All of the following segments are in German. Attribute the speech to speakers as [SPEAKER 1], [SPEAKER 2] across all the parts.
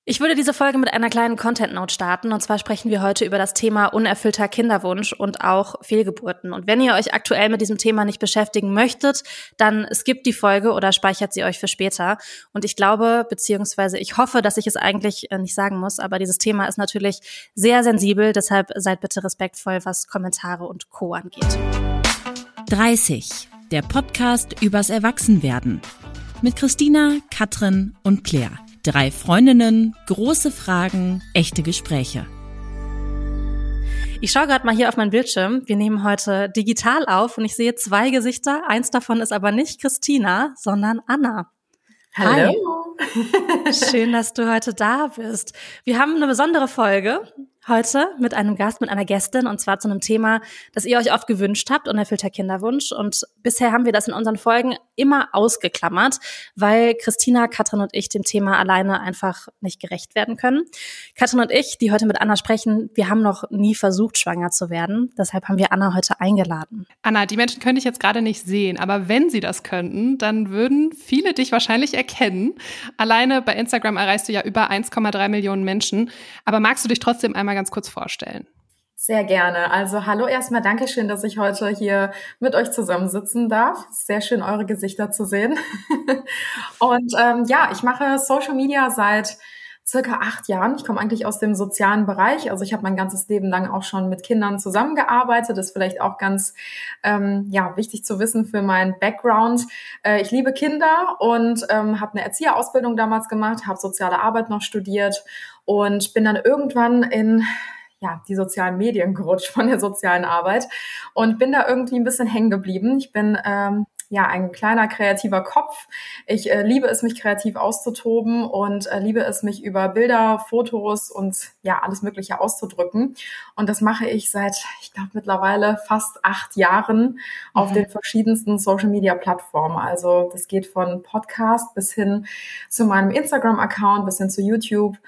[SPEAKER 1] Ich würde diese Folge mit einer kleinen Content-Note starten. Und zwar sprechen wir heute über das Thema unerfüllter Kinderwunsch und auch Fehlgeburten. Und wenn ihr euch aktuell mit diesem Thema nicht beschäftigen möchtet, dann skippt die Folge oder speichert sie euch für später. Und ich glaube, beziehungsweise ich hoffe, dass ich es eigentlich nicht sagen muss, aber dieses Thema ist natürlich sehr sensibel. Deshalb seid bitte respektvoll, was Kommentare und Co. angeht.
[SPEAKER 2] 30, der Podcast übers Erwachsenwerden. Mit Christina, Katrin und Claire. 3 Freundinnen, große Fragen, echte Gespräche.
[SPEAKER 1] Ich schaue gerade mal hier auf meinen Bildschirm. Wir nehmen heute digital auf und ich sehe 2 Gesichter. Eins davon ist aber nicht Christina, sondern Anna.
[SPEAKER 3] Hallo.
[SPEAKER 1] Hi. Schön, dass du heute da bist. Wir haben eine besondere Folge heute mit einem Gast, mit einer Gästin, und zwar zu einem Thema, das ihr euch oft gewünscht habt, unerfüllter Kinderwunsch. Und bisher haben wir das in unseren Folgen immer ausgeklammert, weil Christina, Katrin und ich dem Thema alleine einfach nicht gerecht werden können. Katrin und ich, die heute mit Anna sprechen, wir haben noch nie versucht, schwanger zu werden. Deshalb haben wir Anna heute eingeladen.
[SPEAKER 3] Anna, die Menschen können dich jetzt gerade nicht sehen, aber wenn sie das könnten, dann würden viele dich wahrscheinlich erkennen. Alleine bei Instagram erreichst du ja über 1,3 Millionen Menschen. Aber magst du dich trotzdem einmal ganz kurz vorstellen?
[SPEAKER 4] Sehr gerne. Also hallo erstmal, Dankeschön, dass ich heute hier mit euch zusammensitzen darf. Sehr schön, eure Gesichter zu sehen. Und ich mache Social Media seit circa 8 Jahren. Ich komme eigentlich aus dem sozialen Bereich. Also ich habe mein ganzes Leben lang auch schon mit Kindern zusammengearbeitet. Das ist vielleicht auch ganz wichtig zu wissen für meinen Background. Ich liebe Kinder und habe eine Erzieherausbildung damals gemacht, habe soziale Arbeit noch studiert und bin dann irgendwann in die sozialen Medien gerutscht von der sozialen Arbeit und bin da irgendwie ein bisschen hängen geblieben. Ich bin ein kleiner kreativer Kopf. Ich liebe es, mich kreativ auszutoben und liebe es, mich über Bilder, Fotos und alles Mögliche auszudrücken. Und das mache ich seit, ich glaube, mittlerweile fast 8 Jahren auf den verschiedensten Social-Media-Plattformen. Also das geht von Podcast bis hin zu meinem Instagram-Account, bis hin zu YouTube.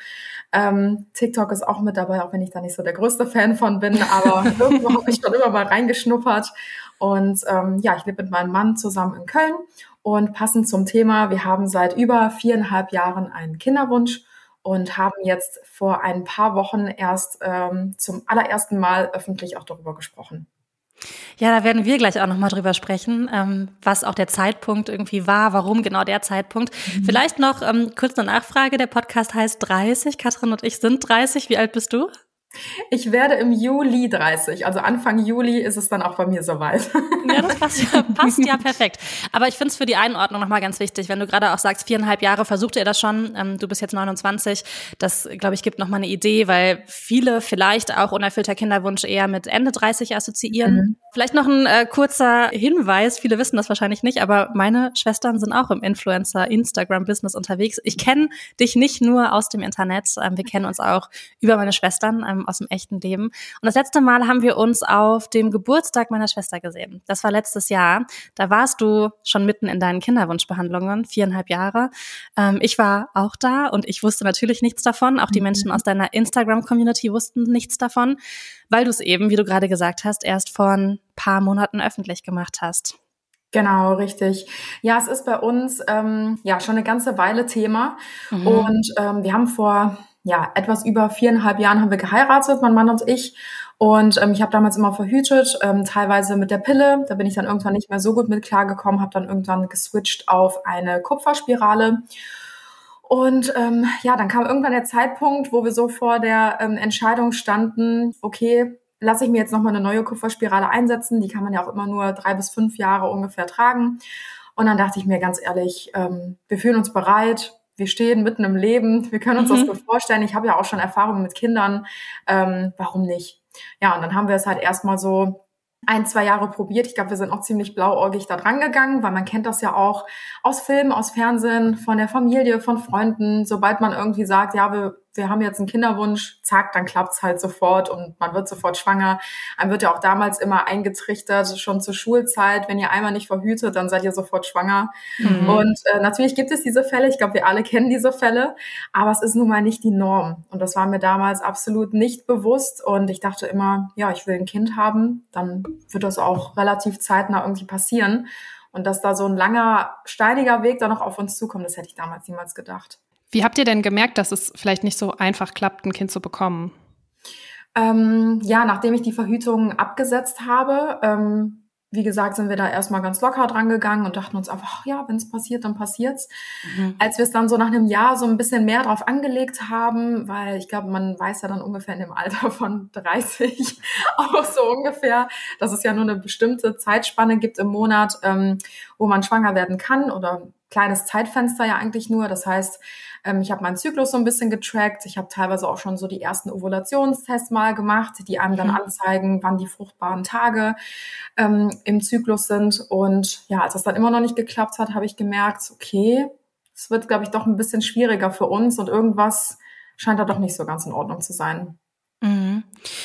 [SPEAKER 4] TikTok ist auch mit dabei, auch wenn ich da nicht so der größte Fan von bin, aber irgendwo habe ich schon immer mal reingeschnuppert. Und ich lebe mit meinem Mann zusammen in Köln und passend zum Thema, wir haben seit über 4,5 Jahren einen Kinderwunsch und haben jetzt vor ein paar Wochen erst zum allerersten Mal öffentlich auch darüber gesprochen.
[SPEAKER 1] Ja, da werden wir gleich auch nochmal drüber sprechen, was auch der Zeitpunkt irgendwie war, warum genau der Zeitpunkt. Vielleicht noch kurz eine Nachfrage, der Podcast heißt 30, Katrin und ich sind 30, wie alt bist du?
[SPEAKER 4] Ich werde im Juli 30, also Anfang Juli ist es dann auch bei mir soweit.
[SPEAKER 1] Ja, das passt ja perfekt. Aber ich finde es für die Einordnung nochmal ganz wichtig, wenn du gerade auch sagst, 4,5 Jahre versucht ihr das schon, du bist jetzt 29, das, glaube ich, gibt nochmal eine Idee, weil viele vielleicht auch unerfüllter Kinderwunsch eher mit Ende 30 assoziieren. Vielleicht noch ein kurzer Hinweis, viele wissen das wahrscheinlich nicht, aber meine Schwestern sind auch im Influencer-Instagram-Business unterwegs. Ich kenne dich nicht nur aus dem Internet, wir kennen uns auch über meine Schwestern aus dem echten Leben. Und das letzte Mal haben wir uns auf dem Geburtstag meiner Schwester gesehen. Das war letztes Jahr. Da warst du schon mitten in deinen Kinderwunschbehandlungen, 4,5 Jahre. Ich war auch da und ich wusste natürlich nichts davon. Auch die Menschen aus deiner Instagram-Community wussten nichts davon, weil du es eben, wie du gerade gesagt hast, erst vor ein paar Monaten öffentlich gemacht hast.
[SPEAKER 4] Genau, richtig. Ja, es ist bei uns schon eine ganze Weile Thema. Und wir haben vor etwas über 4,5 Jahren haben wir geheiratet, mein Mann und ich. Und ich habe damals immer verhütet, teilweise mit der Pille. Da bin ich dann irgendwann nicht mehr so gut mit klargekommen, habe dann irgendwann geswitcht auf eine Kupferspirale. Und dann kam irgendwann der Zeitpunkt, wo wir so vor der Entscheidung standen, okay, lasse ich mir jetzt nochmal eine neue Kupferspirale einsetzen. Die kann man ja auch immer nur 3 bis 5 Jahre ungefähr tragen. Und dann dachte ich mir ganz ehrlich, wir fühlen uns bereit. Wir stehen mitten im Leben, wir können uns das gut vorstellen. Ich habe ja auch schon Erfahrungen mit Kindern, warum nicht? Ja, und dann haben wir es halt erstmal so 1-2 Jahre probiert. Ich glaube, wir sind auch ziemlich blauäugig da dran gegangen, weil man kennt das ja auch aus Filmen, aus Fernsehen, von der Familie, von Freunden. Sobald man irgendwie sagt, ja, wir haben jetzt einen Kinderwunsch, zack, dann klappt's halt sofort und man wird sofort schwanger. Einem wird ja auch damals immer eingetrichtert, schon zur Schulzeit, wenn ihr einmal nicht verhütet, dann seid ihr sofort schwanger. Und natürlich gibt es diese Fälle, ich glaube, wir alle kennen diese Fälle, aber es ist nun mal nicht die Norm. Und das war mir damals absolut nicht bewusst und ich dachte immer, ja, ich will ein Kind haben, dann wird das auch relativ zeitnah irgendwie passieren. Und dass da so ein langer, steiniger Weg da noch auf uns zukommt, das hätte ich damals niemals gedacht.
[SPEAKER 3] Wie habt ihr denn gemerkt, dass es vielleicht nicht so einfach klappt, ein Kind zu bekommen?
[SPEAKER 4] Ja, nachdem ich die Verhütung abgesetzt habe, wie gesagt, sind wir da erstmal ganz locker dran gegangen und dachten uns einfach, ach ja, wenn es passiert, dann passiert's. Als wir es dann so nach einem Jahr so ein bisschen mehr drauf angelegt haben, weil ich glaube, man weiß ja dann ungefähr in dem Alter von 30 auch so ungefähr, dass es ja nur eine bestimmte Zeitspanne gibt im Monat, wo man schwanger werden kann oder kleines Zeitfenster ja eigentlich nur. Das heißt, ich habe meinen Zyklus so ein bisschen getrackt. Ich habe teilweise auch schon so die ersten Ovulationstests mal gemacht, die einem dann anzeigen, wann die fruchtbaren Tage im Zyklus sind. Und ja, als das dann immer noch nicht geklappt hat, habe ich gemerkt, okay, es wird, glaube ich, doch ein bisschen schwieriger für uns und irgendwas scheint da doch nicht so ganz in Ordnung zu sein.
[SPEAKER 1] Mhm.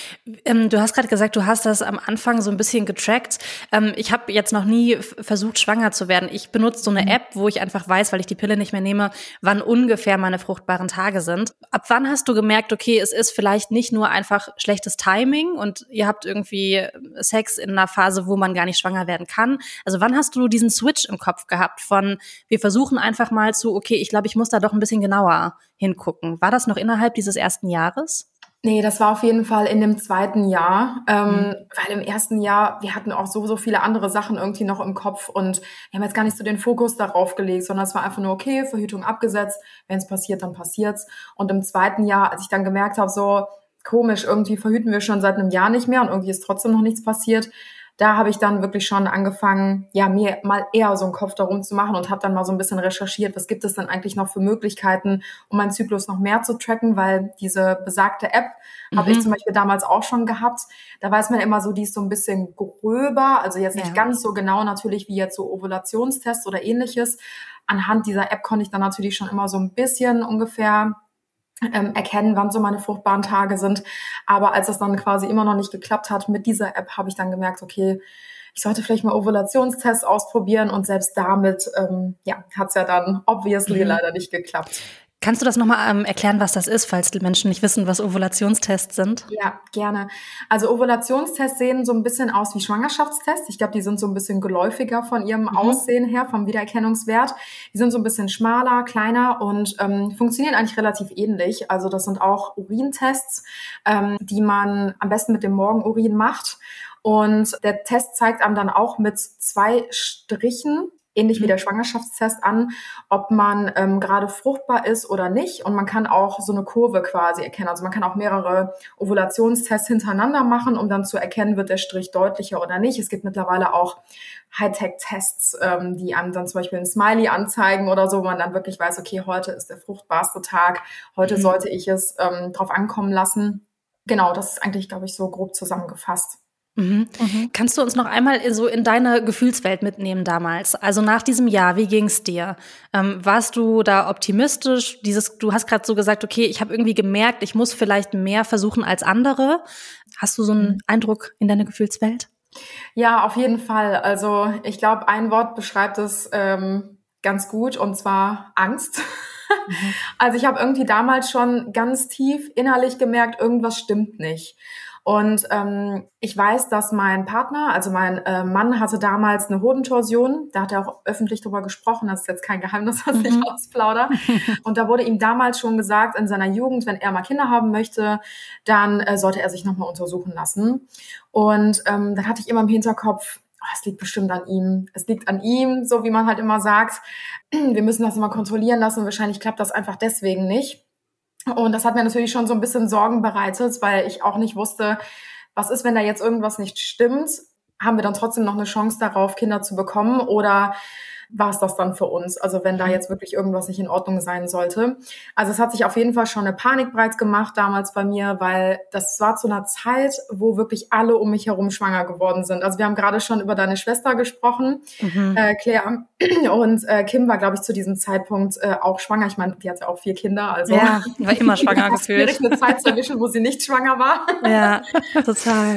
[SPEAKER 1] Du hast gerade gesagt, du hast das am Anfang so ein bisschen getrackt. Ich habe jetzt noch nie versucht, schwanger zu werden. Ich benutze so eine App, wo ich einfach weiß, weil ich die Pille nicht mehr nehme, wann ungefähr meine fruchtbaren Tage sind. Ab wann hast du gemerkt, okay, es ist vielleicht nicht nur einfach schlechtes Timing und ihr habt irgendwie Sex in einer Phase, wo man gar nicht schwanger werden kann? Also wann hast du diesen Switch im Kopf gehabt von, wir versuchen einfach mal zu, okay, ich glaube, ich muss da doch ein bisschen genauer hingucken. War das noch innerhalb dieses ersten Jahres?
[SPEAKER 4] Nee, das war auf jeden Fall in dem zweiten Jahr, weil im ersten Jahr, wir hatten auch so viele andere Sachen irgendwie noch im Kopf und wir haben jetzt gar nicht so den Fokus darauf gelegt, sondern es war einfach nur, okay, Verhütung abgesetzt, wenn es passiert, dann passiert's. Und im zweiten Jahr, als ich dann gemerkt habe, so komisch, irgendwie verhüten wir schon seit einem Jahr nicht mehr und irgendwie ist trotzdem noch nichts passiert, da habe ich dann wirklich schon angefangen, ja, mir mal eher so einen Kopf darum zu machen und habe dann mal so ein bisschen recherchiert, was gibt es denn eigentlich noch für Möglichkeiten, um meinen Zyklus noch mehr zu tracken, weil diese besagte App habe ich zum Beispiel damals auch schon gehabt. Da weiß man immer so, die ist so ein bisschen gröber, also jetzt nicht ganz so genau natürlich wie jetzt so Ovulationstests oder ähnliches. Anhand dieser App konnte ich dann natürlich schon immer so ein bisschen ungefähr erkennen, wann so meine fruchtbaren Tage sind. Aber als es dann quasi immer noch nicht geklappt hat mit dieser App, habe ich dann gemerkt, okay, ich sollte vielleicht mal Ovulationstests ausprobieren und selbst damit hat es ja dann obviously leider nicht geklappt.
[SPEAKER 1] Kannst du das nochmal erklären, was das ist, falls die Menschen nicht wissen, was Ovulationstests sind?
[SPEAKER 4] Ja, gerne. Also Ovulationstests sehen so ein bisschen aus wie Schwangerschaftstests. Ich glaube, die sind so ein bisschen geläufiger von ihrem Aussehen her, vom Wiedererkennungswert. Die sind so ein bisschen schmaler, kleiner und funktionieren eigentlich relativ ähnlich. Also das sind auch Urintests, die man am besten mit dem Morgenurin macht. Und der Test zeigt einem dann auch mit 2 Strichen, ähnlich wie der Schwangerschaftstest an, ob man gerade fruchtbar ist oder nicht. Und man kann auch so eine Kurve quasi erkennen. Also man kann auch mehrere Ovulationstests hintereinander machen, um dann zu erkennen, wird der Strich deutlicher oder nicht. Es gibt mittlerweile auch Hightech-Tests, die einem dann zum Beispiel ein Smiley anzeigen oder so, wo man dann wirklich weiß, okay, heute ist der fruchtbarste Tag, heute sollte ich es drauf ankommen lassen. Genau, das ist eigentlich, glaube ich, so grob zusammengefasst.
[SPEAKER 1] Kannst du uns noch einmal so in deine Gefühlswelt mitnehmen damals? Also nach diesem Jahr, wie ging's dir? Warst du da optimistisch? Du hast gerade so gesagt, okay, ich habe irgendwie gemerkt, ich muss vielleicht mehr versuchen als andere. Hast du so einen Eindruck in deine Gefühlswelt?
[SPEAKER 4] Ja, auf jeden Fall. Also ich glaube, ein Wort beschreibt es ganz gut, und zwar Angst. Also ich habe irgendwie damals schon ganz tief innerlich gemerkt, irgendwas stimmt nicht. Und ich weiß, dass mein Partner, also mein Mann, hatte damals eine Hodentorsion. Da hat er auch öffentlich drüber gesprochen. Das ist jetzt kein Geheimnis, was ich ausplaudere. Und da wurde ihm damals schon gesagt, in seiner Jugend, wenn er mal Kinder haben möchte, dann sollte er sich nochmal untersuchen lassen. Und dann hatte ich immer im Hinterkopf, es liegt bestimmt an ihm. Es liegt an ihm, so wie man halt immer sagt. Wir müssen das immer kontrollieren lassen. Wahrscheinlich klappt das einfach deswegen nicht. Und das hat mir natürlich schon so ein bisschen Sorgen bereitet, weil ich auch nicht wusste, was ist, wenn da jetzt irgendwas nicht stimmt? Haben wir dann trotzdem noch eine Chance darauf, Kinder zu bekommen? Oder war es das dann für uns? Also wenn da jetzt wirklich irgendwas nicht in Ordnung sein sollte. Also es hat sich auf jeden Fall schon eine Panik breit gemacht damals bei mir, weil das war zu einer Zeit, wo wirklich alle um mich herum schwanger geworden sind. Also wir haben gerade schon über deine Schwester gesprochen, Claire. Und Kim war, glaube ich, zu diesem Zeitpunkt auch schwanger. Ich meine, die hat ja auch 4 Kinder. Also
[SPEAKER 1] ja, war immer schwanger gefühlt.
[SPEAKER 4] Schwierig, eine Zeit zu erwischen, wo sie nicht schwanger war.
[SPEAKER 1] Ja, total.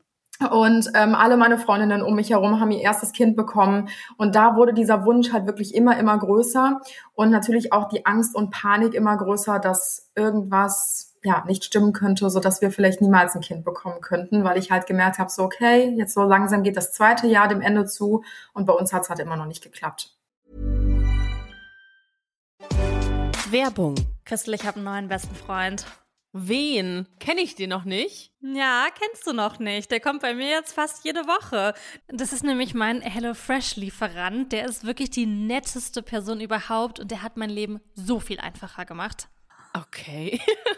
[SPEAKER 4] Und alle meine Freundinnen um mich herum haben ihr erstes Kind bekommen. Und da wurde dieser Wunsch halt wirklich immer größer. Und natürlich auch die Angst und Panik immer größer, dass irgendwas nicht stimmen könnte, sodass wir vielleicht niemals ein Kind bekommen könnten. Weil ich halt gemerkt habe, so okay, jetzt so langsam geht das 2. Jahr dem Ende zu. Und bei uns hat es halt immer noch nicht geklappt.
[SPEAKER 5] Werbung.
[SPEAKER 1] Christel, ich habe einen neuen besten Freund.
[SPEAKER 5] Wen? Kenne ich den noch nicht?
[SPEAKER 1] Ja, kennst du noch nicht. Der kommt bei mir jetzt fast jede Woche. Das ist nämlich mein HelloFresh-Lieferant. Der ist wirklich die netteste Person überhaupt und der hat mein Leben so viel einfacher gemacht.
[SPEAKER 5] Okay.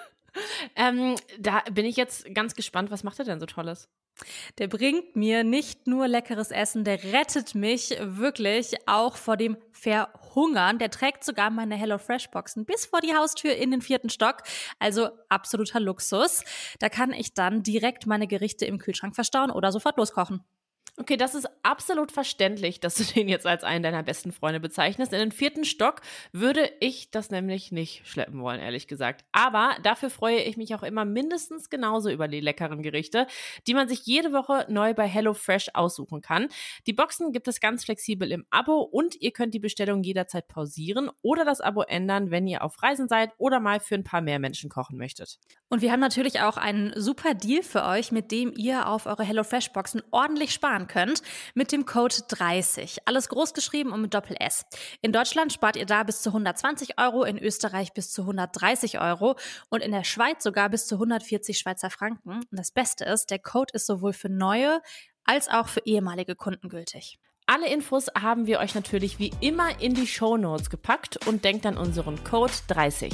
[SPEAKER 5] Da bin ich jetzt ganz gespannt. Was macht er denn so Tolles?
[SPEAKER 1] Der bringt mir nicht nur leckeres Essen, der rettet mich wirklich auch vor dem Verhungern. Der trägt sogar meine HelloFresh-Boxen bis vor die Haustür in den 4. Stock. Also absoluter Luxus. Da kann ich dann direkt meine Gerichte im Kühlschrank verstauen oder sofort loskochen.
[SPEAKER 5] Okay, das ist absolut verständlich, dass du den jetzt als einen deiner besten Freunde bezeichnest. In den 4. Stock würde ich das nämlich nicht schleppen wollen, ehrlich gesagt. Aber dafür freue ich mich auch immer mindestens genauso über die leckeren Gerichte, die man sich jede Woche neu bei HelloFresh aussuchen kann. Die Boxen gibt es ganz flexibel im Abo und ihr könnt die Bestellung jederzeit pausieren oder das Abo ändern, wenn ihr auf Reisen seid oder mal für ein paar mehr Menschen kochen möchtet.
[SPEAKER 1] Und wir haben natürlich auch einen super Deal für euch, mit dem ihr auf eure HelloFresh-Boxen ordentlich sparen könnt, mit dem Code 30. Alles groß geschrieben und mit Doppel-S. In Deutschland spart ihr da bis zu 120 €, in Österreich bis zu 130 € und in der Schweiz sogar bis zu 140 Schweizer Franken. Und das Beste ist, der Code ist sowohl für neue als auch für ehemalige Kunden gültig.
[SPEAKER 5] Alle Infos haben wir euch natürlich wie immer in die Shownotes gepackt und denkt an unseren Code 30.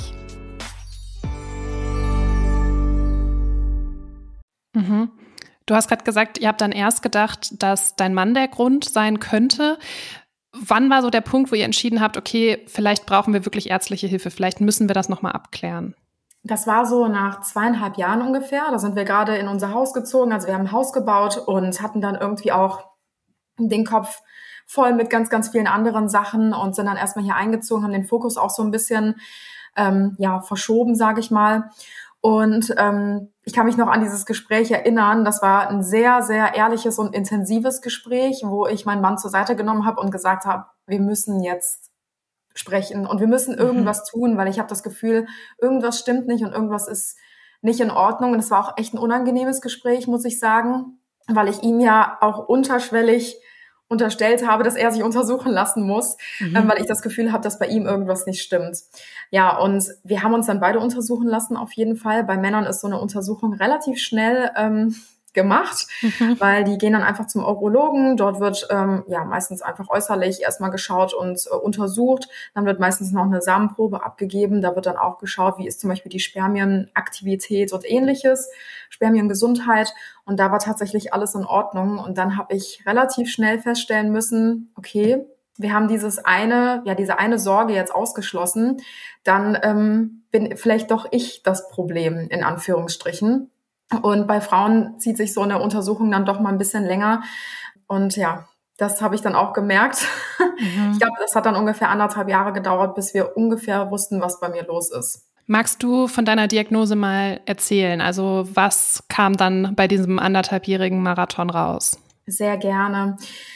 [SPEAKER 3] Mhm. Du hast gerade gesagt, ihr habt dann erst gedacht, dass dein Mann der Grund sein könnte. Wann war so der Punkt, wo ihr entschieden habt, okay, vielleicht brauchen wir wirklich ärztliche Hilfe, vielleicht müssen wir das nochmal abklären?
[SPEAKER 4] Das war so nach 2,5 Jahren ungefähr. Da sind wir gerade in unser Haus gezogen. Also wir haben ein Haus gebaut und hatten dann irgendwie auch den Kopf voll mit ganz, ganz vielen anderen Sachen und sind dann erstmal hier eingezogen, haben den Fokus auch so ein bisschen verschoben, sage ich mal. Und ich kann mich noch an dieses Gespräch erinnern. Das war ein sehr, sehr ehrliches und intensives Gespräch, wo ich meinen Mann zur Seite genommen habe und gesagt habe, wir müssen jetzt sprechen und wir müssen irgendwas tun, weil ich habe das Gefühl, irgendwas stimmt nicht und irgendwas ist nicht in Ordnung. Und es war auch echt ein unangenehmes Gespräch, muss ich sagen, weil ich ihm ja auch unterschwellig unterstellt habe, dass er sich untersuchen lassen muss, weil ich das Gefühl habe, dass bei ihm irgendwas nicht stimmt. Ja, und wir haben uns dann beide untersuchen lassen auf jeden Fall. Bei Männern ist so eine Untersuchung relativ schnell gemacht, weil die gehen dann einfach zum Urologen. Dort wird meistens einfach äußerlich erstmal geschaut und untersucht. Dann wird meistens noch eine Samenprobe abgegeben. Da wird dann auch geschaut, wie ist zum Beispiel die Spermienaktivität und ähnliches, Spermiengesundheit. Und da war tatsächlich alles in Ordnung. Und dann habe ich relativ schnell feststellen müssen, okay, wir haben diese eine Sorge jetzt ausgeschlossen. Dann bin vielleicht doch ich das Problem, in Anführungsstrichen. Und bei Frauen zieht sich so eine Untersuchung dann doch mal ein bisschen länger. Und ja, das habe ich dann auch gemerkt. Ich glaube, das hat dann ungefähr 1,5 Jahre gedauert, bis wir ungefähr wussten, was bei mir los ist.
[SPEAKER 3] Magst du von deiner Diagnose mal erzählen? Also was kam dann bei diesem 1,5-jährigen Marathon raus?
[SPEAKER 4] Sehr gerne.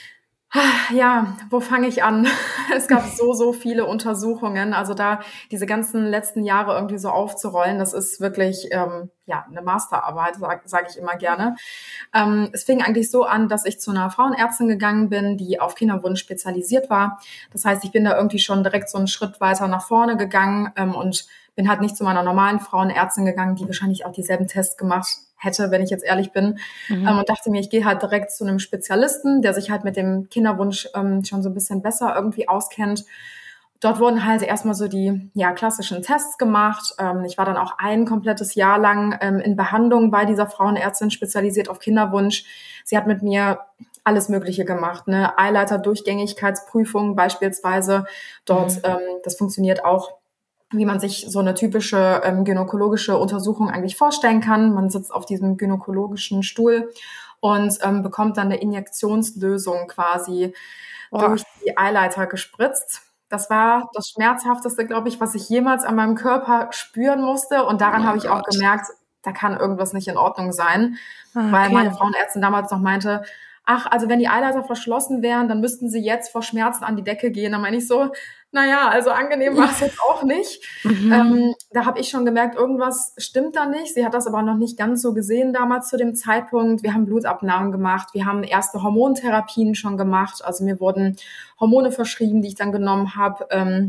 [SPEAKER 4] Ja, wo fange ich an? Es gab so viele Untersuchungen. Also da diese ganzen letzten Jahre irgendwie so aufzurollen, das ist wirklich eine Masterarbeit, sag ich immer gerne. Es fing eigentlich so an, dass ich zu einer Frauenärztin gegangen bin, die auf Kinderwunsch spezialisiert war. Das heißt, ich bin da irgendwie schon direkt so einen Schritt weiter nach vorne gegangen und bin halt nicht zu meiner normalen Frauenärztin gegangen, die wahrscheinlich auch dieselben Tests gemacht hätte, wenn ich jetzt ehrlich bin. Und dachte mir, ich gehe halt direkt zu einem Spezialisten, der sich halt mit dem Kinderwunsch schon so ein bisschen besser irgendwie auskennt. Dort wurden halt erstmal so die klassischen Tests gemacht. Ich war dann auch ein komplettes Jahr lang in Behandlung bei dieser Frauenärztin, spezialisiert auf Kinderwunsch. Sie hat mit mir alles Mögliche gemacht, ne? Eileiter-Durchgängigkeitsprüfung beispielsweise. Dort, das funktioniert auch, wie man sich so eine typische gynäkologische Untersuchung eigentlich vorstellen kann. Man sitzt auf diesem gynäkologischen Stuhl und bekommt dann eine Injektionslösung quasi durch die Eileiter gespritzt. Das war das Schmerzhafteste, glaube ich, was ich jemals an meinem Körper spüren musste. Und daran habe ich auch gemerkt, da kann irgendwas nicht in Ordnung sein. Okay. Weil meine Frauenärztin damals noch meinte, also wenn die Eileiter verschlossen wären, dann müssten sie jetzt vor Schmerzen an die Decke gehen. Dann meine ich so, also angenehm war es jetzt auch nicht. Da habe ich schon gemerkt, irgendwas stimmt da nicht. Sie hat das aber noch nicht ganz so gesehen damals zu dem Zeitpunkt. Wir haben Blutabnahmen gemacht, wir haben erste Hormontherapien schon gemacht. Also mir wurden Hormone verschrieben, die ich dann genommen habe.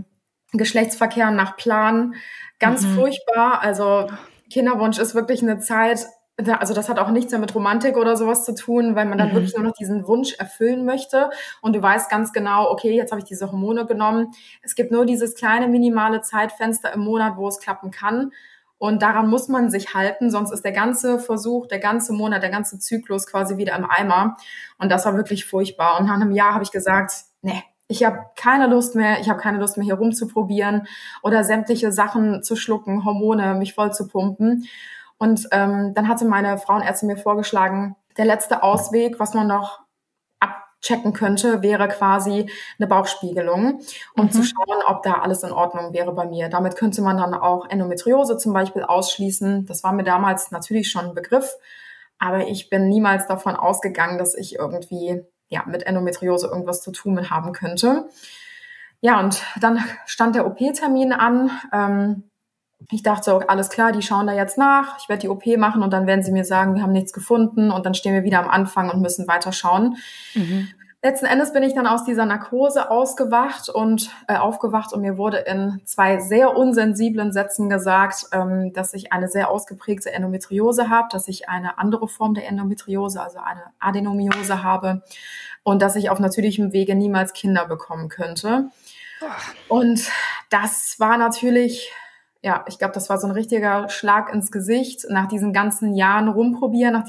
[SPEAKER 4] Geschlechtsverkehr nach Plan, ganz furchtbar. Also Kinderwunsch ist wirklich eine Zeit, also das hat auch nichts mehr mit Romantik oder sowas zu tun, weil man dann wirklich nur noch diesen Wunsch erfüllen möchte und du weißt ganz genau, okay, jetzt habe ich diese Hormone genommen. Es gibt nur dieses kleine minimale Zeitfenster im Monat, wo es klappen kann und daran muss man sich halten, sonst ist der ganze Versuch, der ganze Monat, der ganze Zyklus quasi wieder im Eimer und das war wirklich furchtbar. Und nach einem Jahr habe ich gesagt, nee, ich habe keine Lust mehr hier rumzuprobieren oder sämtliche Sachen zu schlucken, Hormone, mich voll zu pumpen. Und dann hatte meine Frauenärztin mir vorgeschlagen, der letzte Ausweg, was man noch abchecken könnte, wäre quasi eine Bauchspiegelung, um zu schauen, ob da alles in Ordnung wäre bei mir. Damit könnte man dann auch Endometriose zum Beispiel ausschließen. Das war mir damals natürlich schon ein Begriff, aber ich bin niemals davon ausgegangen, dass ich irgendwie mit Endometriose irgendwas zu tun haben könnte. Ja, und dann stand der OP-Termin an. Ich dachte so, alles klar, die schauen da jetzt nach, ich werde die OP machen und dann werden sie mir sagen, wir haben nichts gefunden und dann stehen wir wieder am Anfang und müssen weiter schauen. Letzten Endes bin ich dann aus dieser Narkose aufgewacht und mir wurde in 2 sehr unsensiblen Sätzen gesagt, dass ich eine sehr ausgeprägte Endometriose habe, dass ich eine andere Form der Endometriose, also eine Adenomiose habe und dass ich auf natürlichem Wege niemals Kinder bekommen könnte. Und das war natürlich... Ja, ich glaube, das war so ein richtiger Schlag ins Gesicht nach diesen ganzen Jahren rumprobieren, nach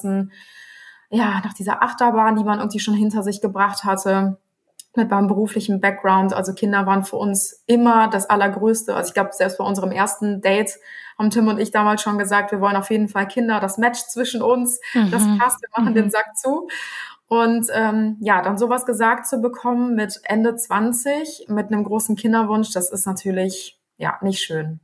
[SPEAKER 4] dieser Achterbahn, die man irgendwie schon hinter sich gebracht hatte, mit meinem beruflichen Background. Also Kinder waren für uns immer das Allergrößte. Also ich glaube, selbst bei unserem ersten Date haben Tim und ich damals schon gesagt, wir wollen auf jeden Fall Kinder, das Match zwischen uns, das passt, wir machen den Sack zu. Und dann sowas gesagt zu bekommen mit Ende 20, mit einem großen Kinderwunsch, das ist natürlich... nicht schön.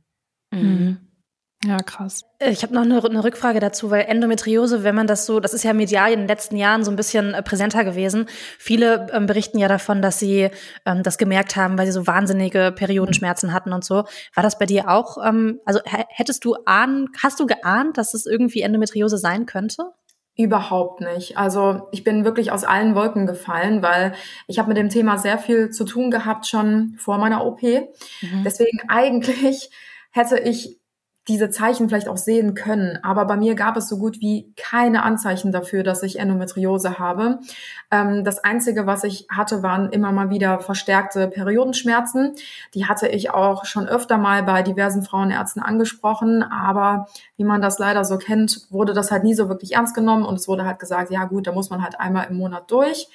[SPEAKER 3] Ja, krass.
[SPEAKER 1] Ich habe noch eine Rückfrage dazu, weil Endometriose, wenn man das ist ja medial in den letzten Jahren so ein bisschen präsenter gewesen. Viele berichten ja davon, dass sie das gemerkt haben, weil sie so wahnsinnige Periodenschmerzen hatten und so. War das bei dir auch, hast du geahnt, dass es irgendwie Endometriose sein könnte?
[SPEAKER 4] Überhaupt nicht. Also ich bin wirklich aus allen Wolken gefallen, weil ich habe mit dem Thema sehr viel zu tun gehabt schon vor meiner OP. Deswegen eigentlich hätte ich diese Zeichen vielleicht auch sehen können. Aber bei mir gab es so gut wie keine Anzeichen dafür, dass ich Endometriose habe. Das Einzige, was ich hatte, waren immer mal wieder verstärkte Periodenschmerzen. Die hatte ich auch schon öfter mal bei diversen Frauenärzten angesprochen. Aber wie man das leider so kennt, wurde das halt nie so wirklich ernst genommen. Und es wurde halt gesagt, ja gut, da muss man halt einmal im Monat durch.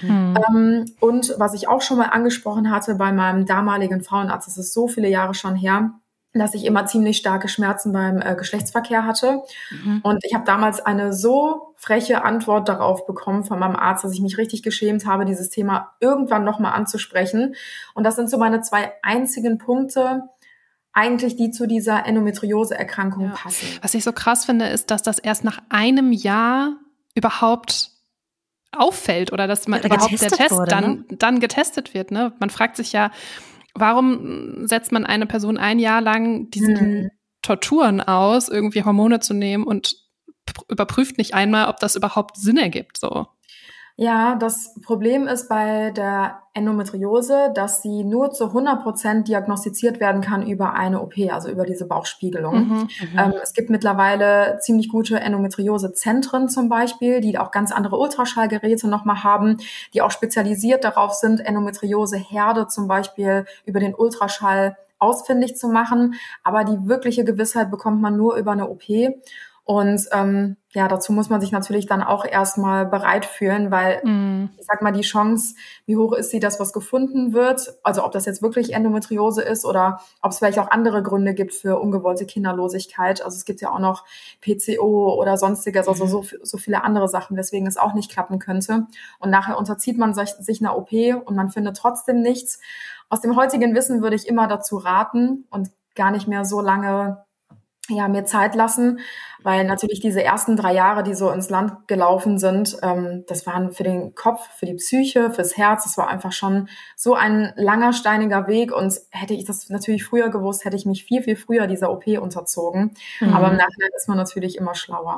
[SPEAKER 4] Und was ich auch schon mal angesprochen hatte bei meinem damaligen Frauenarzt, das ist so viele Jahre schon her, dass ich immer ziemlich starke Schmerzen beim Geschlechtsverkehr hatte. Und ich habe damals eine so freche Antwort darauf bekommen von meinem Arzt, dass ich mich richtig geschämt habe, dieses Thema irgendwann nochmal anzusprechen. Und das sind so meine 2 einzigen Punkte, eigentlich, die zu dieser Endometriose-Erkrankung passen.
[SPEAKER 3] Was ich so krass finde, ist, dass das erst nach einem Jahr überhaupt auffällt oder dass man überhaupt der Test wurde, dann getestet wird. Ne? Man fragt sich ja, warum setzt man eine Person 1 Jahr lang diesen Torturen aus, irgendwie Hormone zu nehmen und überprüft nicht einmal, ob das überhaupt Sinn ergibt, so?
[SPEAKER 4] Ja, das Problem ist bei der Endometriose, dass sie nur zu 100% diagnostiziert werden kann über eine OP, also über diese Bauchspiegelung. Es gibt mittlerweile ziemlich gute Endometriose-Zentren zum Beispiel, die auch ganz andere Ultraschallgeräte nochmal haben, die auch spezialisiert darauf sind, Endometriose-Herde zum Beispiel über den Ultraschall ausfindig zu machen. Aber die wirkliche Gewissheit bekommt man nur über eine OP. Und dazu muss man sich natürlich dann auch erstmal bereit fühlen, weil ich sag mal, die Chance, wie hoch ist sie, dass was gefunden wird, also ob das jetzt wirklich Endometriose ist oder ob es vielleicht auch andere Gründe gibt für ungewollte Kinderlosigkeit. Also es gibt ja auch noch PCO oder sonstiges, also so viele andere Sachen, weswegen es auch nicht klappen könnte. Und nachher unterzieht man sich einer OP und man findet trotzdem nichts. Aus dem heutigen Wissen würde ich immer dazu raten und gar nicht mehr so lange mir Zeit lassen, weil natürlich diese ersten 3 Jahre, die so ins Land gelaufen sind, das waren für den Kopf, für die Psyche, fürs Herz, das war einfach schon so ein langer, steiniger Weg und hätte ich das natürlich früher gewusst, hätte ich mich viel, viel früher dieser OP unterzogen. Aber im Nachhinein ist man natürlich immer schlauer.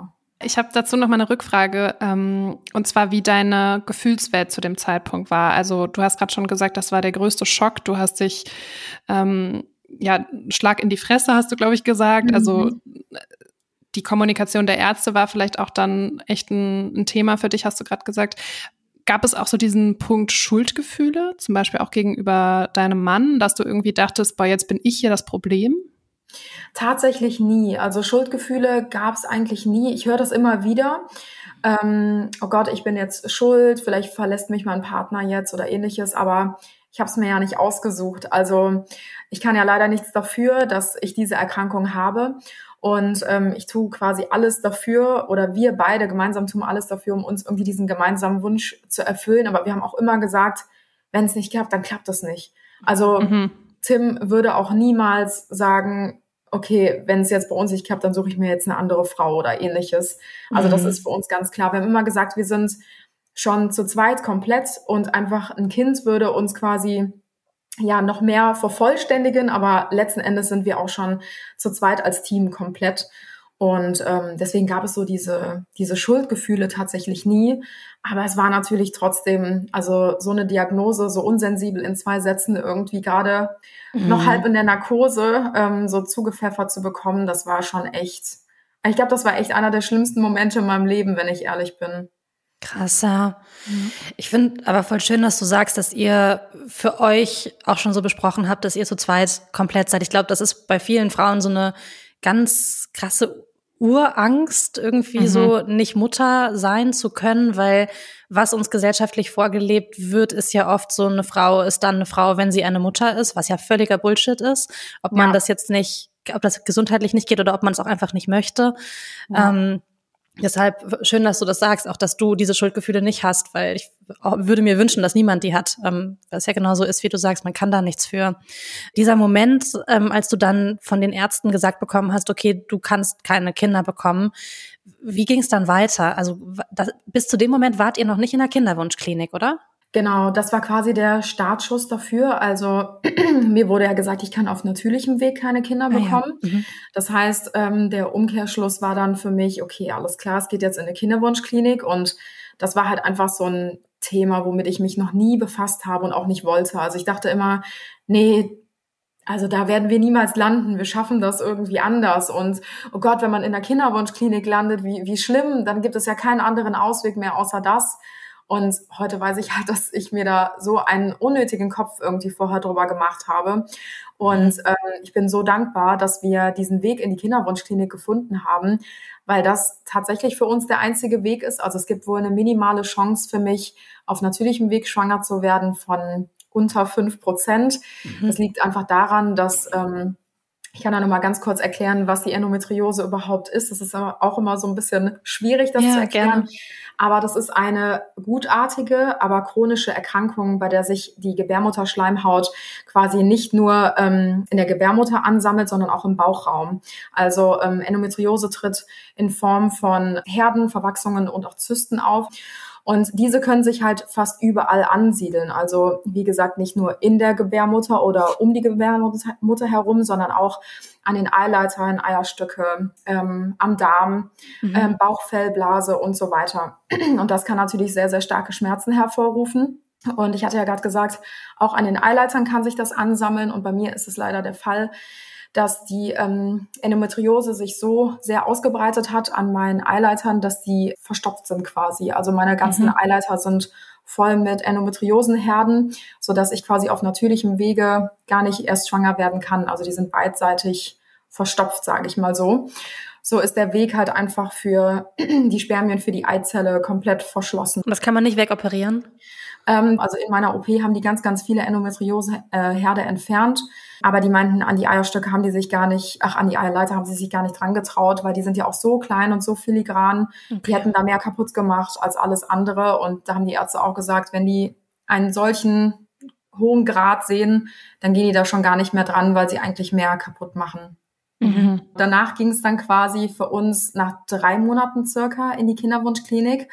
[SPEAKER 3] ich habe dazu noch mal eine Rückfrage, und zwar, wie deine Gefühlswelt zu dem Zeitpunkt war. Also du hast gerade schon gesagt, das war der größte Schock. Du hast dich, Schlag in die Fresse, hast du, glaube ich, gesagt. Also die Kommunikation der Ärzte war vielleicht auch dann echt ein Thema für dich, hast du gerade gesagt. Gab es auch so diesen Punkt Schuldgefühle, zum Beispiel auch gegenüber deinem Mann, dass du irgendwie dachtest, boah, jetzt bin ich hier das Problem?
[SPEAKER 4] Tatsächlich nie. Also Schuldgefühle gab es eigentlich nie. Ich höre das immer wieder. Oh Gott, ich bin jetzt schuld, vielleicht verlässt mich mein Partner jetzt oder ähnliches, aber ich habe es mir ja nicht ausgesucht. Also ich kann ja leider nichts dafür, dass ich diese Erkrankung habe. Und ich tue quasi alles dafür, oder wir beide gemeinsam tun alles dafür, um uns irgendwie diesen gemeinsamen Wunsch zu erfüllen. Aber wir haben auch immer gesagt, wenn es nicht klappt, dann klappt es nicht. Also Tim würde auch niemals sagen, okay, wenn es jetzt bei uns nicht klappt, dann suche ich mir jetzt eine andere Frau oder ähnliches. Also das ist für uns ganz klar. Wir haben immer gesagt, wir sind schon zu zweit komplett und einfach ein Kind würde uns quasi noch mehr vervollständigen, aber letzten Endes sind wir auch schon zu zweit als Team komplett. Und deswegen gab es so diese Schuldgefühle tatsächlich nie. Aber es war natürlich trotzdem, also so eine Diagnose, so unsensibel in 2 Sätzen irgendwie gerade noch halb in der Narkose so zugepfeffert zu bekommen, das war schon echt, ich glaube, das war echt einer der schlimmsten Momente in meinem Leben, wenn ich ehrlich bin.
[SPEAKER 1] Krass, ja. Ich finde aber voll schön, dass du sagst, dass ihr für euch auch schon so besprochen habt, dass ihr zu zweit komplett seid. Ich glaube, das ist bei vielen Frauen so eine ganz krasse Urangst, irgendwie so nicht Mutter sein zu können, weil was uns gesellschaftlich vorgelebt wird, ist ja oft so, eine Frau ist dann eine Frau, wenn sie eine Mutter ist, was ja völliger Bullshit ist. Ob man das jetzt nicht, ob das gesundheitlich nicht geht oder ob man es auch einfach nicht möchte. Ja. Deshalb schön, dass du das sagst, auch dass du diese Schuldgefühle nicht hast, weil ich würde mir wünschen, dass niemand die hat, weil es ja genauso ist, wie du sagst, man kann da nichts für. Dieser Moment, als du dann von den Ärzten gesagt bekommen hast, okay, du kannst keine Kinder bekommen, wie ging es dann weiter? Also bis zu dem Moment wart ihr noch nicht in der Kinderwunschklinik, oder?
[SPEAKER 4] Genau, das war quasi der Startschuss dafür. Also mir wurde ja gesagt, ich kann auf natürlichem Weg keine Kinder bekommen. Ja. Das heißt, der Umkehrschluss war dann für mich, okay, alles klar, es geht jetzt in eine Kinderwunschklinik. Und das war halt einfach so ein Thema, womit ich mich noch nie befasst habe und auch nicht wollte. Also ich dachte immer, nee, also da werden wir niemals landen, wir schaffen das irgendwie anders. Und oh Gott, wenn man in der Kinderwunschklinik landet, wie schlimm, dann gibt es ja keinen anderen Ausweg mehr außer das. Und heute weiß ich halt, dass ich mir da so einen unnötigen Kopf irgendwie vorher drüber gemacht habe. Und ich bin so dankbar, dass wir diesen Weg in die Kinderwunschklinik gefunden haben, weil das tatsächlich für uns der einzige Weg ist. Also es gibt wohl eine minimale Chance für mich, auf natürlichem Weg schwanger zu werden von unter 5%. Das liegt einfach daran, dass ich kann da noch mal ganz kurz erklären, was die Endometriose überhaupt ist. Das ist aber auch immer so ein bisschen schwierig, das zu erklären. Gerne. Aber das ist eine gutartige, aber chronische Erkrankung, bei der sich die Gebärmutterschleimhaut quasi nicht nur in der Gebärmutter ansammelt, sondern auch im Bauchraum. Also Endometriose tritt in Form von Herden, Verwachsungen und auch Zysten auf. Und diese können sich halt fast überall ansiedeln. Also wie gesagt, nicht nur in der Gebärmutter oder um die Gebärmutter herum, sondern auch an den Eileitern, Eierstöcke, am Darm, Bauchfell, Blase und so weiter. Und das kann natürlich sehr, sehr starke Schmerzen hervorrufen. Und ich hatte ja gerade gesagt, auch an den Eileitern kann sich das ansammeln. Und bei mir ist es leider der Fall, dass die Endometriose sich so sehr ausgebreitet hat an meinen Eileitern, dass die verstopft sind quasi. Also meine ganzen Eileiter sind voll mit Endometriosenherden, sodass ich quasi auf natürlichem Wege gar nicht erst schwanger werden kann. Also die sind beidseitig verstopft, sage ich mal so. So ist der Weg halt einfach für die Spermien, für die Eizelle komplett verschlossen.
[SPEAKER 1] Und das kann man nicht wegoperieren?
[SPEAKER 4] Also in meiner OP haben die ganz, ganz viele Endometriose-Herde entfernt. Aber die meinten, an die Eierstöcke haben die sich gar nicht, an die Eierleiter haben sie sich gar nicht dran getraut, weil die sind ja auch so klein und so filigran. Okay. Die hätten da mehr kaputt gemacht als alles andere. Und da haben die Ärzte auch gesagt, wenn die einen solchen hohen Grad sehen, dann gehen die da schon gar nicht mehr dran, weil sie eigentlich mehr kaputt machen. Danach ging es dann quasi für uns nach 3 Monaten circa in die Kinderwunschklinik.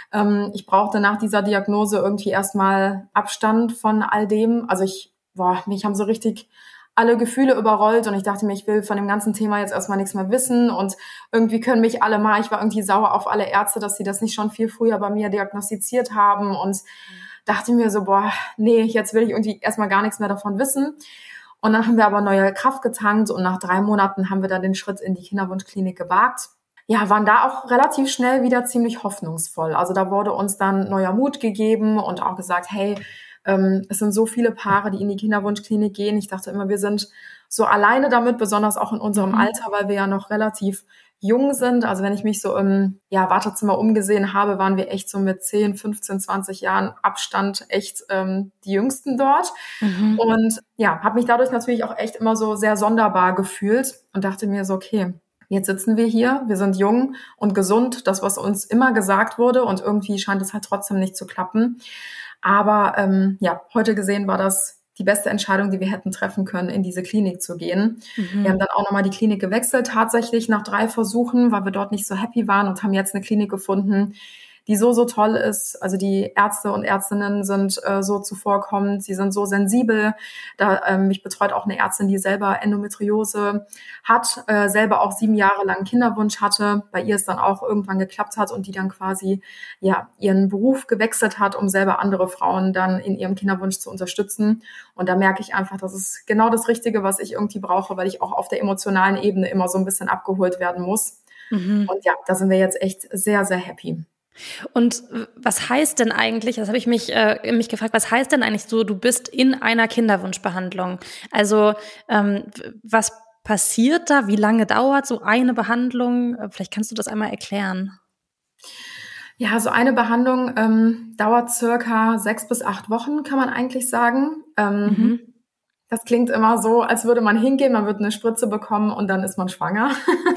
[SPEAKER 4] Ich brauchte nach dieser Diagnose irgendwie erstmal Abstand von all dem. Also mich haben so richtig alle Gefühle überrollt und ich dachte mir, ich will von dem ganzen Thema jetzt erstmal nichts mehr wissen und irgendwie können mich alle mal, ich war irgendwie sauer auf alle Ärzte, dass sie das nicht schon viel früher bei mir diagnostiziert haben und dachte mir so, boah, nee, jetzt will ich irgendwie erstmal gar nichts mehr davon wissen. Und dann haben wir aber neue Kraft getankt und nach 3 Monaten haben wir dann den Schritt in die Kinderwunschklinik gewagt. Ja, waren da auch relativ schnell wieder ziemlich hoffnungsvoll. Also da wurde uns dann neuer Mut gegeben und auch gesagt, hey, es sind so viele Paare, die in die Kinderwunschklinik gehen. Ich dachte immer, wir sind so alleine damit, besonders auch in unserem Alter, weil wir ja noch relativ jung sind. Also wenn ich mich so im Wartezimmer umgesehen habe, waren wir echt so mit 10, 15, 20 Jahren Abstand echt die Jüngsten dort. Und ja, habe mich dadurch natürlich auch echt immer so sehr sonderbar gefühlt und dachte mir so, okay, jetzt sitzen wir hier, wir sind jung und gesund, das, was uns immer gesagt wurde und irgendwie scheint es halt trotzdem nicht zu klappen. Aber heute gesehen war das die beste Entscheidung, die wir hätten treffen können, in diese Klinik zu gehen. Wir haben dann auch nochmal die Klinik gewechselt, tatsächlich nach 3 Versuchen, weil wir dort nicht so happy waren und haben jetzt eine Klinik gefunden, die so toll ist. Also die Ärzte und Ärztinnen sind so zuvorkommend, sie sind so sensibel. Mich betreut auch eine Ärztin, die selber Endometriose hat, selber auch 7 Jahre lang Kinderwunsch hatte, bei ihr es dann auch irgendwann geklappt hat und die dann quasi ihren Beruf gewechselt hat, um selber andere Frauen dann in ihrem Kinderwunsch zu unterstützen. Und da merke ich einfach, das ist genau das Richtige, was ich irgendwie brauche, weil ich auch auf der emotionalen Ebene immer so ein bisschen abgeholt werden muss. Und ja, da sind wir jetzt echt sehr, sehr happy.
[SPEAKER 1] Und was heißt denn eigentlich, das habe ich mich gefragt, was heißt denn eigentlich so, du bist in einer Kinderwunschbehandlung? Also was passiert da? Wie lange dauert so eine Behandlung? Vielleicht kannst du das einmal erklären.
[SPEAKER 4] Ja, so eine Behandlung dauert circa 6 bis 8 Wochen, kann man eigentlich sagen. Das klingt immer so, als würde man hingehen, man wird eine Spritze bekommen und dann ist man schwanger.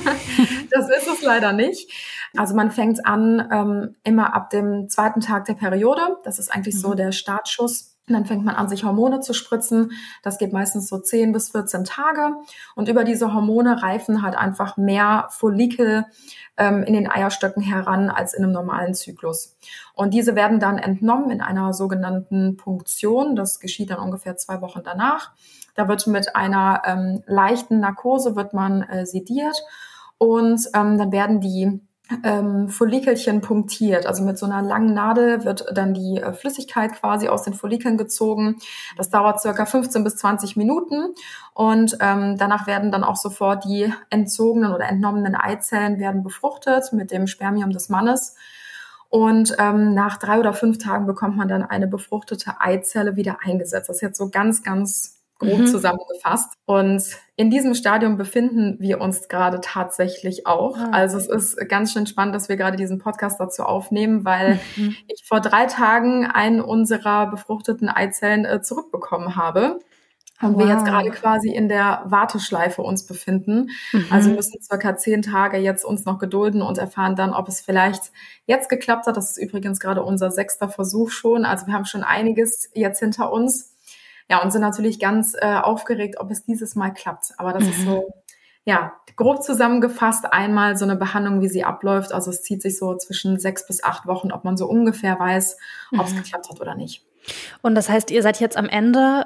[SPEAKER 4] Das ist es leider nicht. Also man fängt an immer ab dem 2. Tag der Periode. Das ist eigentlich so der Startschuss. Und dann fängt man an, sich Hormone zu spritzen. Das geht meistens so 10 bis 14 Tage. Und über diese Hormone reifen halt einfach mehr Follikel in den Eierstöcken heran als in einem normalen Zyklus. Und diese werden dann entnommen in einer sogenannten Punktion. Das geschieht dann ungefähr 2 Wochen danach. Da wird mit einer leichten Narkose wird man sediert und dann werden die Follikelchen punktiert. Also mit so einer langen Nadel wird dann die Flüssigkeit quasi aus den Follikeln gezogen. Das dauert circa 15 bis 20 Minuten und danach werden dann auch sofort die entzogenen oder entnommenen Eizellen werden befruchtet mit dem Spermium des Mannes. Und nach 3 oder 5 Tagen bekommt man dann eine befruchtete Eizelle wieder eingesetzt. Das ist jetzt so ganz, ganz grob zusammengefasst. Und in diesem Stadium befinden wir uns gerade tatsächlich auch. Also es ist ganz schön spannend, dass wir gerade diesen Podcast dazu aufnehmen, weil ich vor 3 Tagen einen unserer befruchteten Eizellen zurückbekommen habe. Und wir jetzt gerade quasi in der Warteschleife uns befinden. Also müssen circa 10 Tage jetzt uns noch gedulden und erfahren dann, ob es vielleicht jetzt geklappt hat. Das ist übrigens gerade unser 6. Versuch schon. Also wir haben schon einiges jetzt hinter uns. Ja, und sind natürlich ganz aufgeregt, ob es dieses Mal klappt. Aber das ist so, grob zusammengefasst einmal so eine Behandlung, wie sie abläuft. Also es zieht sich so zwischen 6 bis 8 Wochen, ob man so ungefähr weiß, ob es geklappt hat oder nicht.
[SPEAKER 1] Und das heißt, ihr seid jetzt am Ende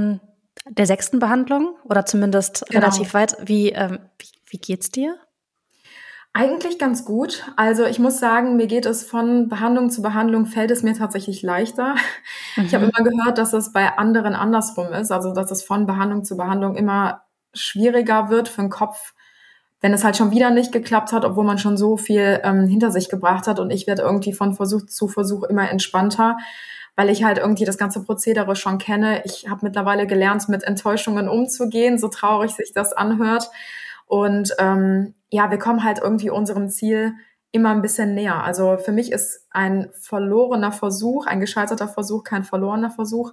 [SPEAKER 1] der 6. Behandlung oder zumindest relativ weit. Wie geht's dir?
[SPEAKER 4] Eigentlich ganz gut. Also ich muss sagen, mir geht es von Behandlung zu Behandlung, fällt es mir tatsächlich leichter. Ich habe immer gehört, dass es bei anderen andersrum ist, also dass es von Behandlung zu Behandlung immer schwieriger wird für den Kopf, wenn es halt schon wieder nicht geklappt hat, obwohl man schon so viel hinter sich gebracht hat. Und ich werde irgendwie von Versuch zu Versuch immer entspannter, weil ich halt irgendwie das ganze Prozedere schon kenne. Ich habe mittlerweile gelernt, mit Enttäuschungen umzugehen, so traurig sich das anhört. Und wir kommen halt irgendwie unserem Ziel immer ein bisschen näher. Also für mich ist ein verlorener Versuch, ein gescheiterter Versuch kein verlorener Versuch,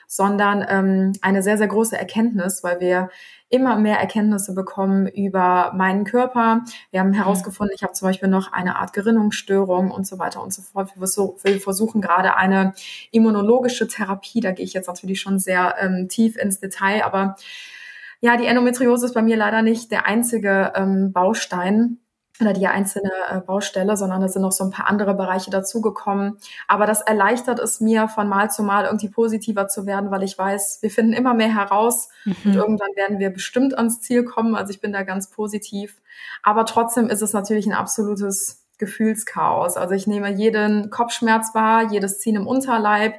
[SPEAKER 4] sondern eine sehr, sehr große Erkenntnis, weil wir immer mehr Erkenntnisse bekommen über meinen Körper. Wir haben herausgefunden, ich habe zum Beispiel noch eine Art Gerinnungsstörung und so weiter und so fort. Wir versuchen gerade eine immunologische Therapie, da gehe ich jetzt natürlich schon sehr tief ins Detail, aber ja, die Endometriose ist bei mir leider nicht der einzige Baustein. oder die einzelne Baustelle, sondern es sind noch so ein paar andere Bereiche dazugekommen. Aber das erleichtert es mir, von Mal zu Mal irgendwie positiver zu werden, weil ich weiß, wir finden immer mehr heraus und irgendwann werden wir bestimmt ans Ziel kommen. Also ich bin da ganz positiv. Aber trotzdem ist es natürlich ein absolutes Gefühlschaos. Also ich nehme jeden Kopfschmerz wahr, jedes Ziehen im Unterleib.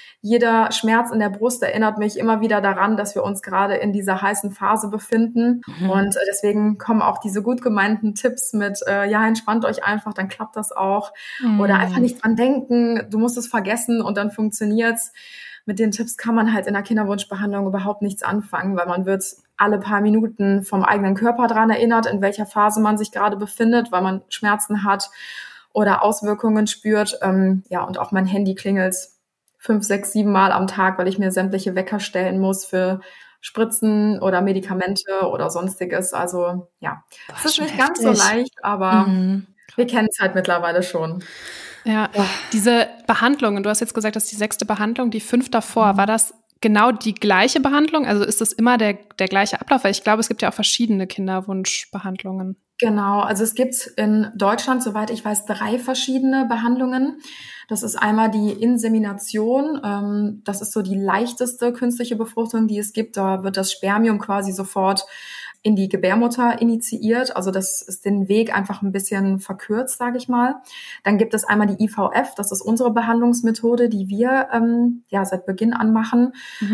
[SPEAKER 4] Jeder Schmerz in der Brust erinnert mich immer wieder daran, dass wir uns gerade in dieser heißen Phase befinden. Und deswegen kommen auch diese gut gemeinten Tipps mit, ja, entspannt euch einfach, dann klappt das auch. Oder einfach nicht dran denken, du musst es vergessen und dann funktioniert's. Mit den Tipps kann man halt in der Kinderwunschbehandlung überhaupt nichts anfangen, weil man wird alle paar Minuten vom eigenen Körper dran erinnert, in welcher Phase man sich gerade befindet, weil man Schmerzen hat oder Auswirkungen spürt. Ja, und auch mein Handy klingelt 5, 6, 7 Mal am Tag, weil ich mir sämtliche Wecker stellen muss für Spritzen oder Medikamente oder sonstiges. Also ja, es ist nicht ganz so leicht, aber wir kennen es halt mittlerweile schon.
[SPEAKER 3] Ja, diese Behandlungen, du hast jetzt gesagt, das ist die 6. Behandlung, die 5 davor, war das genau die gleiche Behandlung? Also ist das immer der gleiche Ablauf? Weil ich glaube, es gibt ja auch verschiedene Kinderwunschbehandlungen.
[SPEAKER 4] Genau, also es gibt in Deutschland, soweit ich weiß, 3 verschiedene Behandlungen. Das ist einmal die Insemination. Das ist so die leichteste künstliche Befruchtung, die es gibt. Da wird das Spermium quasi sofort in die Gebärmutter initiiert. Also das ist den Weg einfach ein bisschen verkürzt, sage ich mal. Dann gibt es einmal die IVF. Das ist unsere Behandlungsmethode, die wir ja seit Beginn an machen.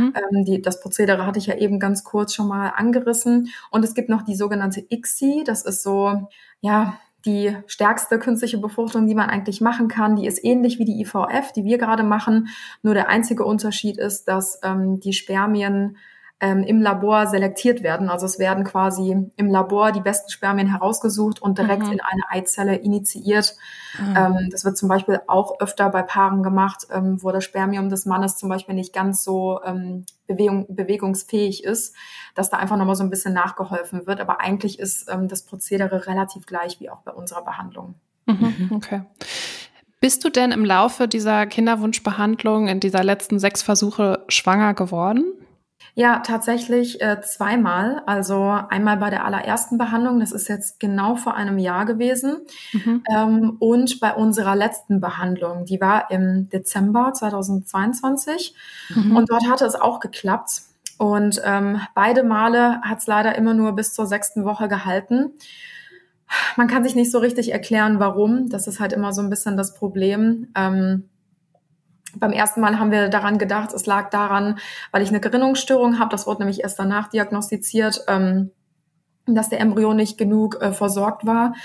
[SPEAKER 4] Das Prozedere hatte ich ja eben ganz kurz schon mal angerissen. Und es gibt noch die sogenannte ICSI. Das ist so, ja, die stärkste künstliche Befruchtung, die man eigentlich machen kann. Die ist ähnlich wie die IVF, die wir gerade machen. Nur der einzige Unterschied ist, dass die Spermien im Labor selektiert werden. Also es werden quasi im Labor die besten Spermien herausgesucht und direkt in eine Eizelle initiiert. Das wird zum Beispiel auch öfter bei Paaren gemacht, wo das Spermium des Mannes zum Beispiel nicht ganz so bewegungsfähig ist, dass da einfach nochmal so ein bisschen nachgeholfen wird. Aber eigentlich ist das Prozedere relativ gleich wie auch bei unserer Behandlung.
[SPEAKER 3] Okay. Bist du denn im Laufe dieser Kinderwunschbehandlung in dieser letzten 6 Versuche schwanger geworden?
[SPEAKER 4] Ja, tatsächlich 2-mal. Also einmal bei der allerersten Behandlung, das ist jetzt genau vor einem Jahr gewesen. Und bei unserer letzten Behandlung, die war im Dezember 2022. Und dort hatte es auch geklappt. Und beide Male hat es leider immer nur bis zur 6. Woche gehalten. Man kann sich nicht so richtig erklären, warum. Das ist halt immer so ein bisschen das Problem. Beim ersten Mal haben wir daran gedacht, es lag daran, weil ich eine Gerinnungsstörung habe. Das wurde nämlich erst danach diagnostiziert, dass der Embryo nicht genug versorgt war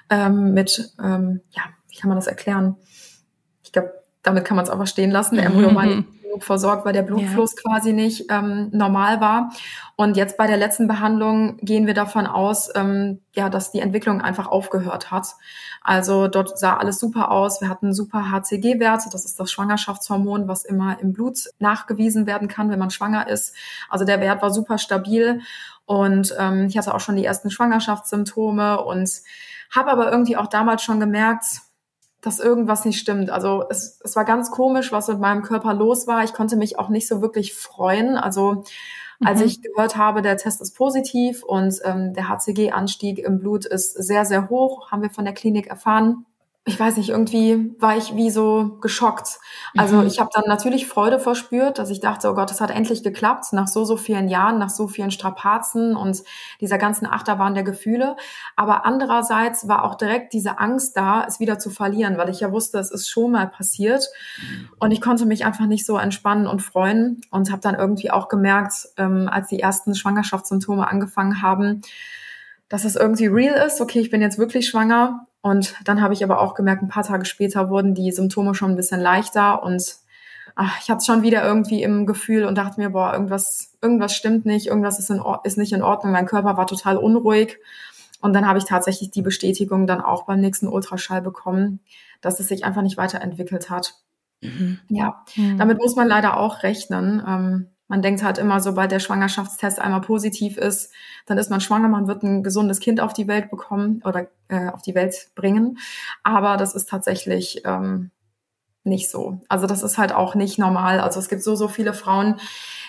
[SPEAKER 4] mit, ja, wie kann man das erklären? Ich glaube, damit kann man es auch verstehen lassen. Der Embryo war nicht genug versorgt, weil der Blutfluss quasi nicht normal war. Und jetzt bei der letzten Behandlung gehen wir davon aus, ja, dass die Entwicklung einfach aufgehört hat. Also dort sah alles super aus. Wir hatten super HCG-Werte. Das ist das Schwangerschaftshormon, was immer im Blut nachgewiesen werden kann, wenn man schwanger ist. Also der Wert war super stabil. Und ich hatte auch schon die ersten Schwangerschaftssymptome und habe aber irgendwie auch damals schon gemerkt, dass irgendwas nicht stimmt. Also es war ganz komisch, was mit meinem Körper los war. Ich konnte mich auch nicht so wirklich freuen. Also als ich gehört habe, der Test ist positiv und der HCG-Anstieg im Blut ist sehr, sehr hoch, haben wir von der Klinik erfahren. Ich weiß nicht, irgendwie war ich wie so geschockt. Also ich habe dann natürlich Freude verspürt, dass ich dachte, oh Gott, es hat endlich geklappt, nach so vielen Jahren, nach so vielen Strapazen und dieser ganzen Achterbahn der Gefühle. Aber andererseits war auch direkt diese Angst da, es wieder zu verlieren, weil ich ja wusste, es ist schon mal passiert. Und ich konnte mich einfach nicht so entspannen und freuen und habe dann irgendwie auch gemerkt, als die ersten Schwangerschaftssymptome angefangen haben, dass es irgendwie real ist. Okay, ich bin jetzt wirklich schwanger. Und dann habe ich aber auch gemerkt, ein paar Tage später wurden die Symptome schon ein bisschen leichter und ich hatte es schon wieder irgendwie im Gefühl und dachte mir, boah, irgendwas stimmt nicht, irgendwas ist nicht in Ordnung. Mein Körper war total unruhig. Und dann habe ich tatsächlich die Bestätigung dann auch beim nächsten Ultraschall bekommen, dass es sich einfach nicht weiterentwickelt hat. Ja, damit muss man leider auch rechnen. Man denkt halt immer, sobald der Schwangerschaftstest einmal positiv ist, dann ist man schwanger, man wird ein gesundes Kind auf die Welt bekommen oder auf die Welt bringen. Aber das ist tatsächlich nicht so. Also das ist halt auch nicht normal. Also es gibt so viele Frauen,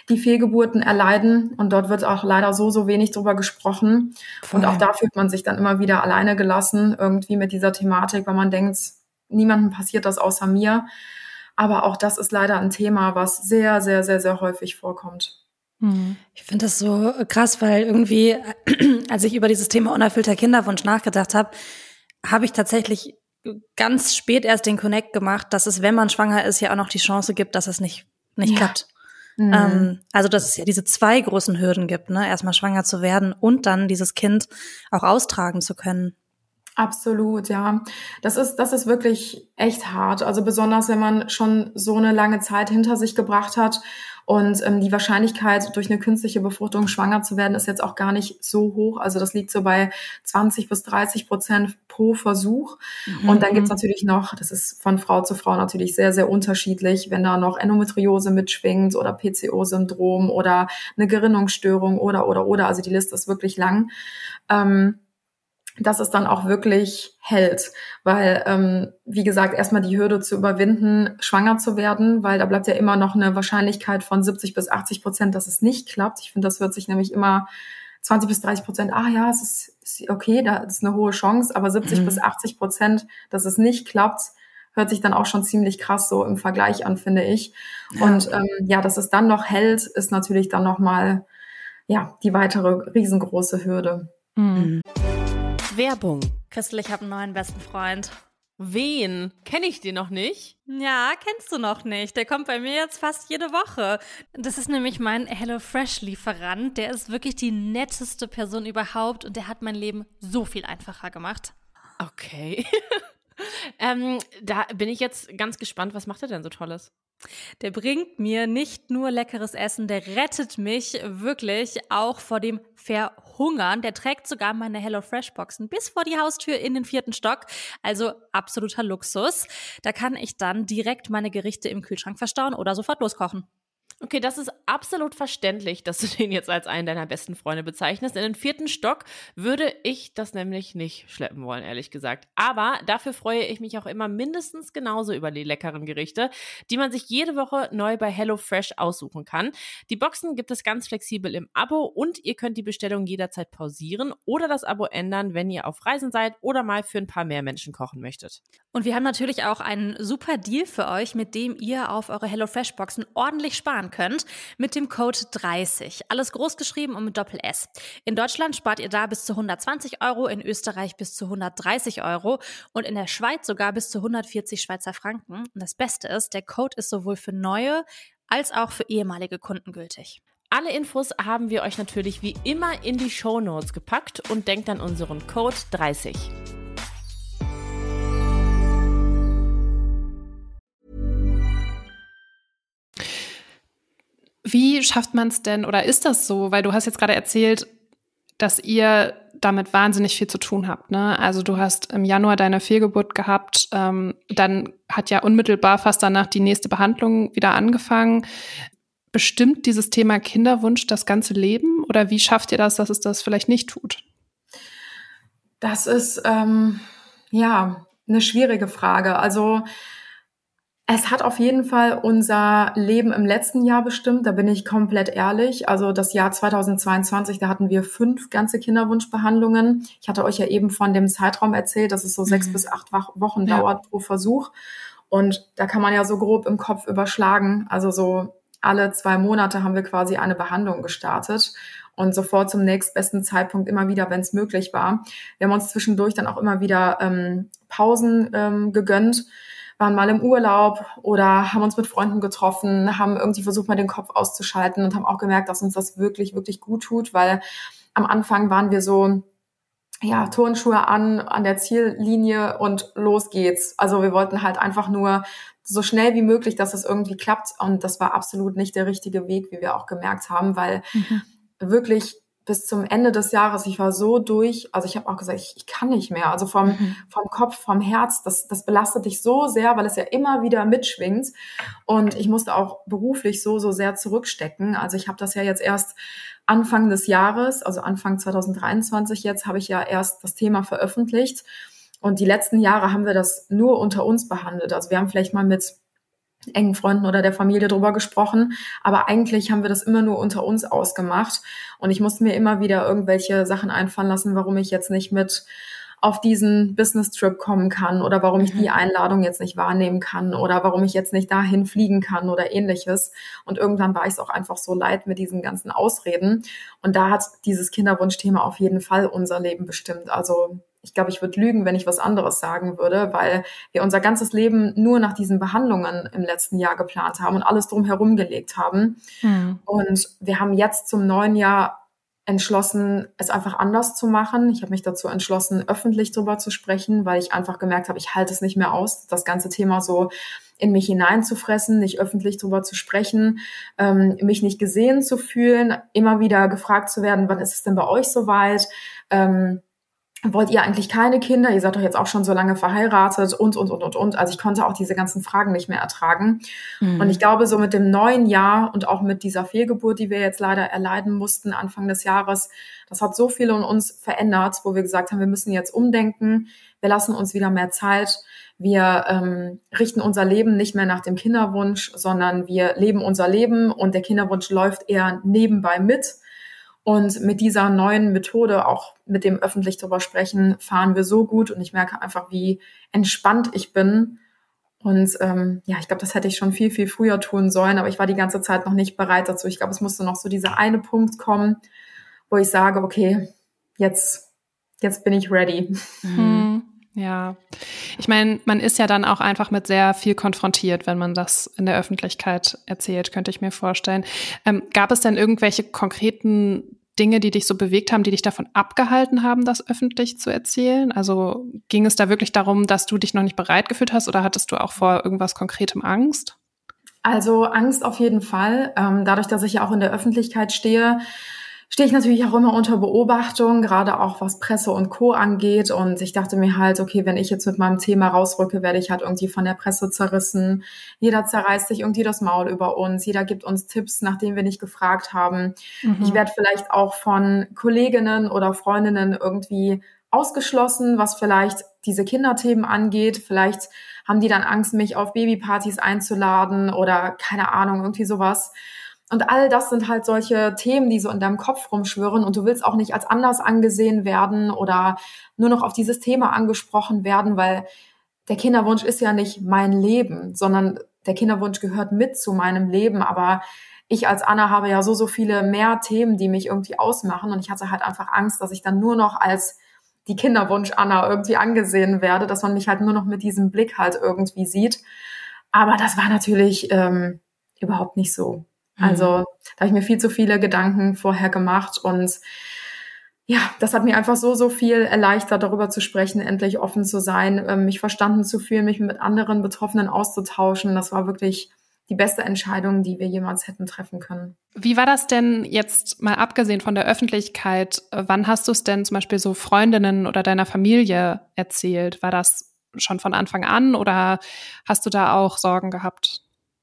[SPEAKER 4] die Fehlgeburten erleiden. Und dort wird auch leider so wenig drüber gesprochen.
[SPEAKER 1] Voll.
[SPEAKER 4] Und auch da fühlt man sich dann immer wieder alleine gelassen, irgendwie mit dieser Thematik, weil man denkt, niemandem passiert das außer mir. Aber auch das ist leider ein Thema, was sehr, sehr, sehr, sehr häufig vorkommt.
[SPEAKER 1] Ich finde das so krass, weil irgendwie, als ich über dieses Thema unerfüllter Kinderwunsch nachgedacht habe, habe ich tatsächlich ganz spät erst den Connect gemacht, dass es, wenn man schwanger ist, ja auch noch die Chance gibt, dass es nicht klappt. Also dass es ja diese 2 großen Hürden gibt, ne? Erstmal schwanger zu werden und dann dieses Kind auch austragen zu können.
[SPEAKER 4] Absolut, ja. Das ist wirklich echt hart. Also besonders, wenn man schon so eine lange Zeit hinter sich gebracht hat und die Wahrscheinlichkeit, durch eine künstliche Befruchtung schwanger zu werden, ist jetzt auch gar nicht so hoch. Also das liegt so bei 20-30% pro Versuch. Und dann gibt's natürlich noch, das ist von Frau zu Frau natürlich sehr, sehr unterschiedlich, wenn da noch Endometriose mitschwingt oder PCO-Syndrom oder eine Gerinnungsstörung oder. Also die Liste ist wirklich lang. Dass es dann auch wirklich hält, weil, wie gesagt, erstmal die Hürde zu überwinden, schwanger zu werden, weil da bleibt ja immer noch eine Wahrscheinlichkeit von 70-80%, dass es nicht klappt. Ich finde, das hört sich nämlich immer 20-30%, ja, es ist okay, da ist eine hohe Chance, aber 70-80%, dass es nicht klappt, hört sich dann auch schon ziemlich krass so im Vergleich an, finde ich. Ja. Und dass es dann noch hält, ist natürlich dann nochmal die weitere riesengroße Hürde.
[SPEAKER 5] Werbung.
[SPEAKER 1] Christel, ich habe einen neuen besten Freund.
[SPEAKER 5] Wen? Kenne ich den noch nicht?
[SPEAKER 1] Ja, kennst du noch nicht. Der kommt bei mir jetzt fast jede Woche. Das ist nämlich mein HelloFresh-Lieferant. Der ist wirklich die netteste Person überhaupt und der hat mein Leben so viel einfacher gemacht.
[SPEAKER 5] Okay. Da bin ich jetzt ganz gespannt. Was macht er denn so Tolles?
[SPEAKER 1] Der bringt mir nicht nur leckeres Essen, der rettet mich wirklich auch vor dem Verhungern. Der trägt sogar meine HelloFresh-Boxen bis vor die Haustür in den 4. Stock. Also absoluter Luxus. Da kann ich dann direkt meine Gerichte im Kühlschrank verstauen oder sofort loskochen.
[SPEAKER 5] Okay, das ist absolut verständlich, dass du den jetzt als einen deiner besten Freunde bezeichnest. In den 4. Stock würde ich das nämlich nicht schleppen wollen, ehrlich gesagt. Aber dafür freue ich mich auch immer mindestens genauso über die leckeren Gerichte, die man sich jede Woche neu bei HelloFresh aussuchen kann. Die Boxen gibt es ganz flexibel im Abo und ihr könnt die Bestellung jederzeit pausieren oder das Abo ändern, wenn ihr auf Reisen seid oder mal für ein paar mehr Menschen kochen möchtet.
[SPEAKER 1] Und wir haben natürlich auch einen super Deal für euch, mit dem ihr auf eure HelloFresh-Boxen ordentlich sparen könnt, mit dem Code 30. Alles groß geschrieben und mit Doppel-S. In Deutschland spart ihr da bis zu 120 €, in Österreich bis zu 130 € und in der Schweiz sogar bis zu 140 Schweizer Franken. Und das Beste ist, der Code ist sowohl für neue als auch für ehemalige Kunden gültig.
[SPEAKER 5] Alle Infos haben wir euch natürlich wie immer in die Shownotes gepackt und denkt an unseren Code 30.
[SPEAKER 3] Wie schafft man es denn, oder ist das so? Weil du hast jetzt gerade erzählt, dass ihr damit wahnsinnig viel zu tun habt, ne? Also du hast im Januar deine Fehlgeburt gehabt, dann hat ja unmittelbar fast danach die nächste Behandlung wieder angefangen. Bestimmt dieses Thema Kinderwunsch das ganze Leben? Oder wie schafft ihr das, dass es das vielleicht nicht tut?
[SPEAKER 4] Das ist, eine schwierige Frage. Also es hat auf jeden Fall unser Leben im letzten Jahr bestimmt, da bin ich komplett ehrlich. Also das Jahr 2022, da hatten wir 5 ganze Kinderwunschbehandlungen. Ich hatte euch ja eben von dem Zeitraum erzählt, dass es so 6 bis 8 Wochen dauert pro Versuch. Und da kann man ja so grob im Kopf überschlagen. Also so alle 2 Monate haben wir quasi eine Behandlung gestartet. Und sofort zum nächstbesten Zeitpunkt immer wieder, wenn es möglich war. Wir haben uns zwischendurch dann auch immer wieder Pausen gegönnt, waren mal im Urlaub oder haben uns mit Freunden getroffen, haben irgendwie versucht, mal den Kopf auszuschalten und haben auch gemerkt, dass uns das wirklich, wirklich gut tut, weil am Anfang waren wir so, Turnschuhe an der Ziellinie und los geht's. Also wir wollten halt einfach nur so schnell wie möglich, dass es irgendwie klappt und das war absolut nicht der richtige Weg, wie wir auch gemerkt haben, weil wirklich bis zum Ende des Jahres, ich war so durch, also ich habe auch gesagt, ich kann nicht mehr. Also vom Kopf, vom Herz, das belastet dich so sehr, weil es ja immer wieder mitschwingt. Und ich musste auch beruflich so sehr zurückstecken. Also ich habe das ja jetzt erst Anfang des Jahres, also Anfang 2023 jetzt, habe ich ja erst das Thema veröffentlicht. Und die letzten Jahre haben wir das nur unter uns behandelt. Also wir haben vielleicht mal mit engen Freunden oder der Familie drüber gesprochen. Aber eigentlich haben wir das immer nur unter uns ausgemacht. Und ich musste mir immer wieder irgendwelche Sachen einfallen lassen, warum ich jetzt nicht mit auf diesen Business-Trip kommen kann oder warum ich die Einladung jetzt nicht wahrnehmen kann oder warum ich jetzt nicht dahin fliegen kann oder ähnliches. Und irgendwann war ich es auch einfach so leid mit diesen ganzen Ausreden. Und da hat dieses Kinderwunschthema auf jeden Fall unser Leben bestimmt. Also ich glaube, ich würde lügen, wenn ich was anderes sagen würde, weil wir unser ganzes Leben nur nach diesen Behandlungen im letzten Jahr geplant haben und alles drumherum gelegt haben. Und wir haben jetzt zum neuen Jahr entschlossen, es einfach anders zu machen. Ich habe mich dazu entschlossen, öffentlich drüber zu sprechen, weil ich einfach gemerkt habe, ich halte es nicht mehr aus, das ganze Thema so in mich hineinzufressen, nicht öffentlich drüber zu sprechen, mich nicht gesehen zu fühlen, immer wieder gefragt zu werden, wann ist es denn bei euch soweit? Wollt ihr eigentlich keine Kinder? Ihr seid doch jetzt auch schon so lange verheiratet und. Also ich konnte auch diese ganzen Fragen nicht mehr ertragen. Und ich glaube, so mit dem neuen Jahr und auch mit dieser Fehlgeburt, die wir jetzt leider erleiden mussten Anfang des Jahres, das hat so viel in uns verändert, wo wir gesagt haben, wir müssen jetzt umdenken. Wir lassen uns wieder mehr Zeit. Wir richten unser Leben nicht mehr nach dem Kinderwunsch, sondern wir leben unser Leben und der Kinderwunsch läuft eher nebenbei mit. Und mit dieser neuen Methode, auch mit dem öffentlich drüber sprechen, fahren wir so gut und ich merke einfach, wie entspannt ich bin. Und ich glaube, das hätte ich schon viel, viel früher tun sollen, aber ich war die ganze Zeit noch nicht bereit dazu. Ich glaube, es musste noch so dieser eine Punkt kommen, wo ich sage, okay, jetzt bin ich ready.
[SPEAKER 3] Ja, ich meine, man ist ja dann auch einfach mit sehr viel konfrontiert, wenn man das in der Öffentlichkeit erzählt, könnte ich mir vorstellen. Gab es denn irgendwelche konkreten Dinge, die dich so bewegt haben, die dich davon abgehalten haben, das öffentlich zu erzählen? Also ging es da wirklich darum, dass du dich noch nicht bereit gefühlt hast oder hattest du auch vor irgendwas Konkretem Angst?
[SPEAKER 4] Also Angst auf jeden Fall. Dadurch, dass ich ja auch in der Öffentlichkeit stehe ich natürlich auch immer unter Beobachtung, gerade auch was Presse und Co. angeht. Und ich dachte mir halt, okay, wenn ich jetzt mit meinem Thema rausrücke, werde ich halt irgendwie von der Presse zerrissen. Jeder zerreißt sich irgendwie das Maul über uns. Jeder gibt uns Tipps, nachdem wir nicht gefragt haben. Ich werde vielleicht auch von Kolleginnen oder Freundinnen irgendwie ausgeschlossen, was vielleicht diese Kinderthemen angeht. Vielleicht haben die dann Angst, mich auf Babypartys einzuladen oder keine Ahnung, irgendwie sowas. Und all das sind halt solche Themen, die so in deinem Kopf rumschwirren und du willst auch nicht als anders angesehen werden oder nur noch auf dieses Thema angesprochen werden, weil der Kinderwunsch ist ja nicht mein Leben, sondern der Kinderwunsch gehört mit zu meinem Leben. Aber ich als Anna habe ja so viele mehr Themen, die mich irgendwie ausmachen und ich hatte halt einfach Angst, dass ich dann nur noch als die Kinderwunsch-Anna irgendwie angesehen werde, dass man mich halt nur noch mit diesem Blick halt irgendwie sieht. Aber das war natürlich überhaupt nicht so. Also da habe ich mir viel zu viele Gedanken vorher gemacht und ja, das hat mir einfach so viel erleichtert, darüber zu sprechen, endlich offen zu sein, mich verstanden zu fühlen, mich mit anderen Betroffenen auszutauschen. Das war wirklich die beste Entscheidung, die wir jemals hätten treffen können.
[SPEAKER 3] Wie war das denn jetzt mal abgesehen von der Öffentlichkeit? Wann hast du es denn zum Beispiel so Freundinnen oder deiner Familie erzählt? War das schon von Anfang an oder hast du da auch Sorgen gehabt?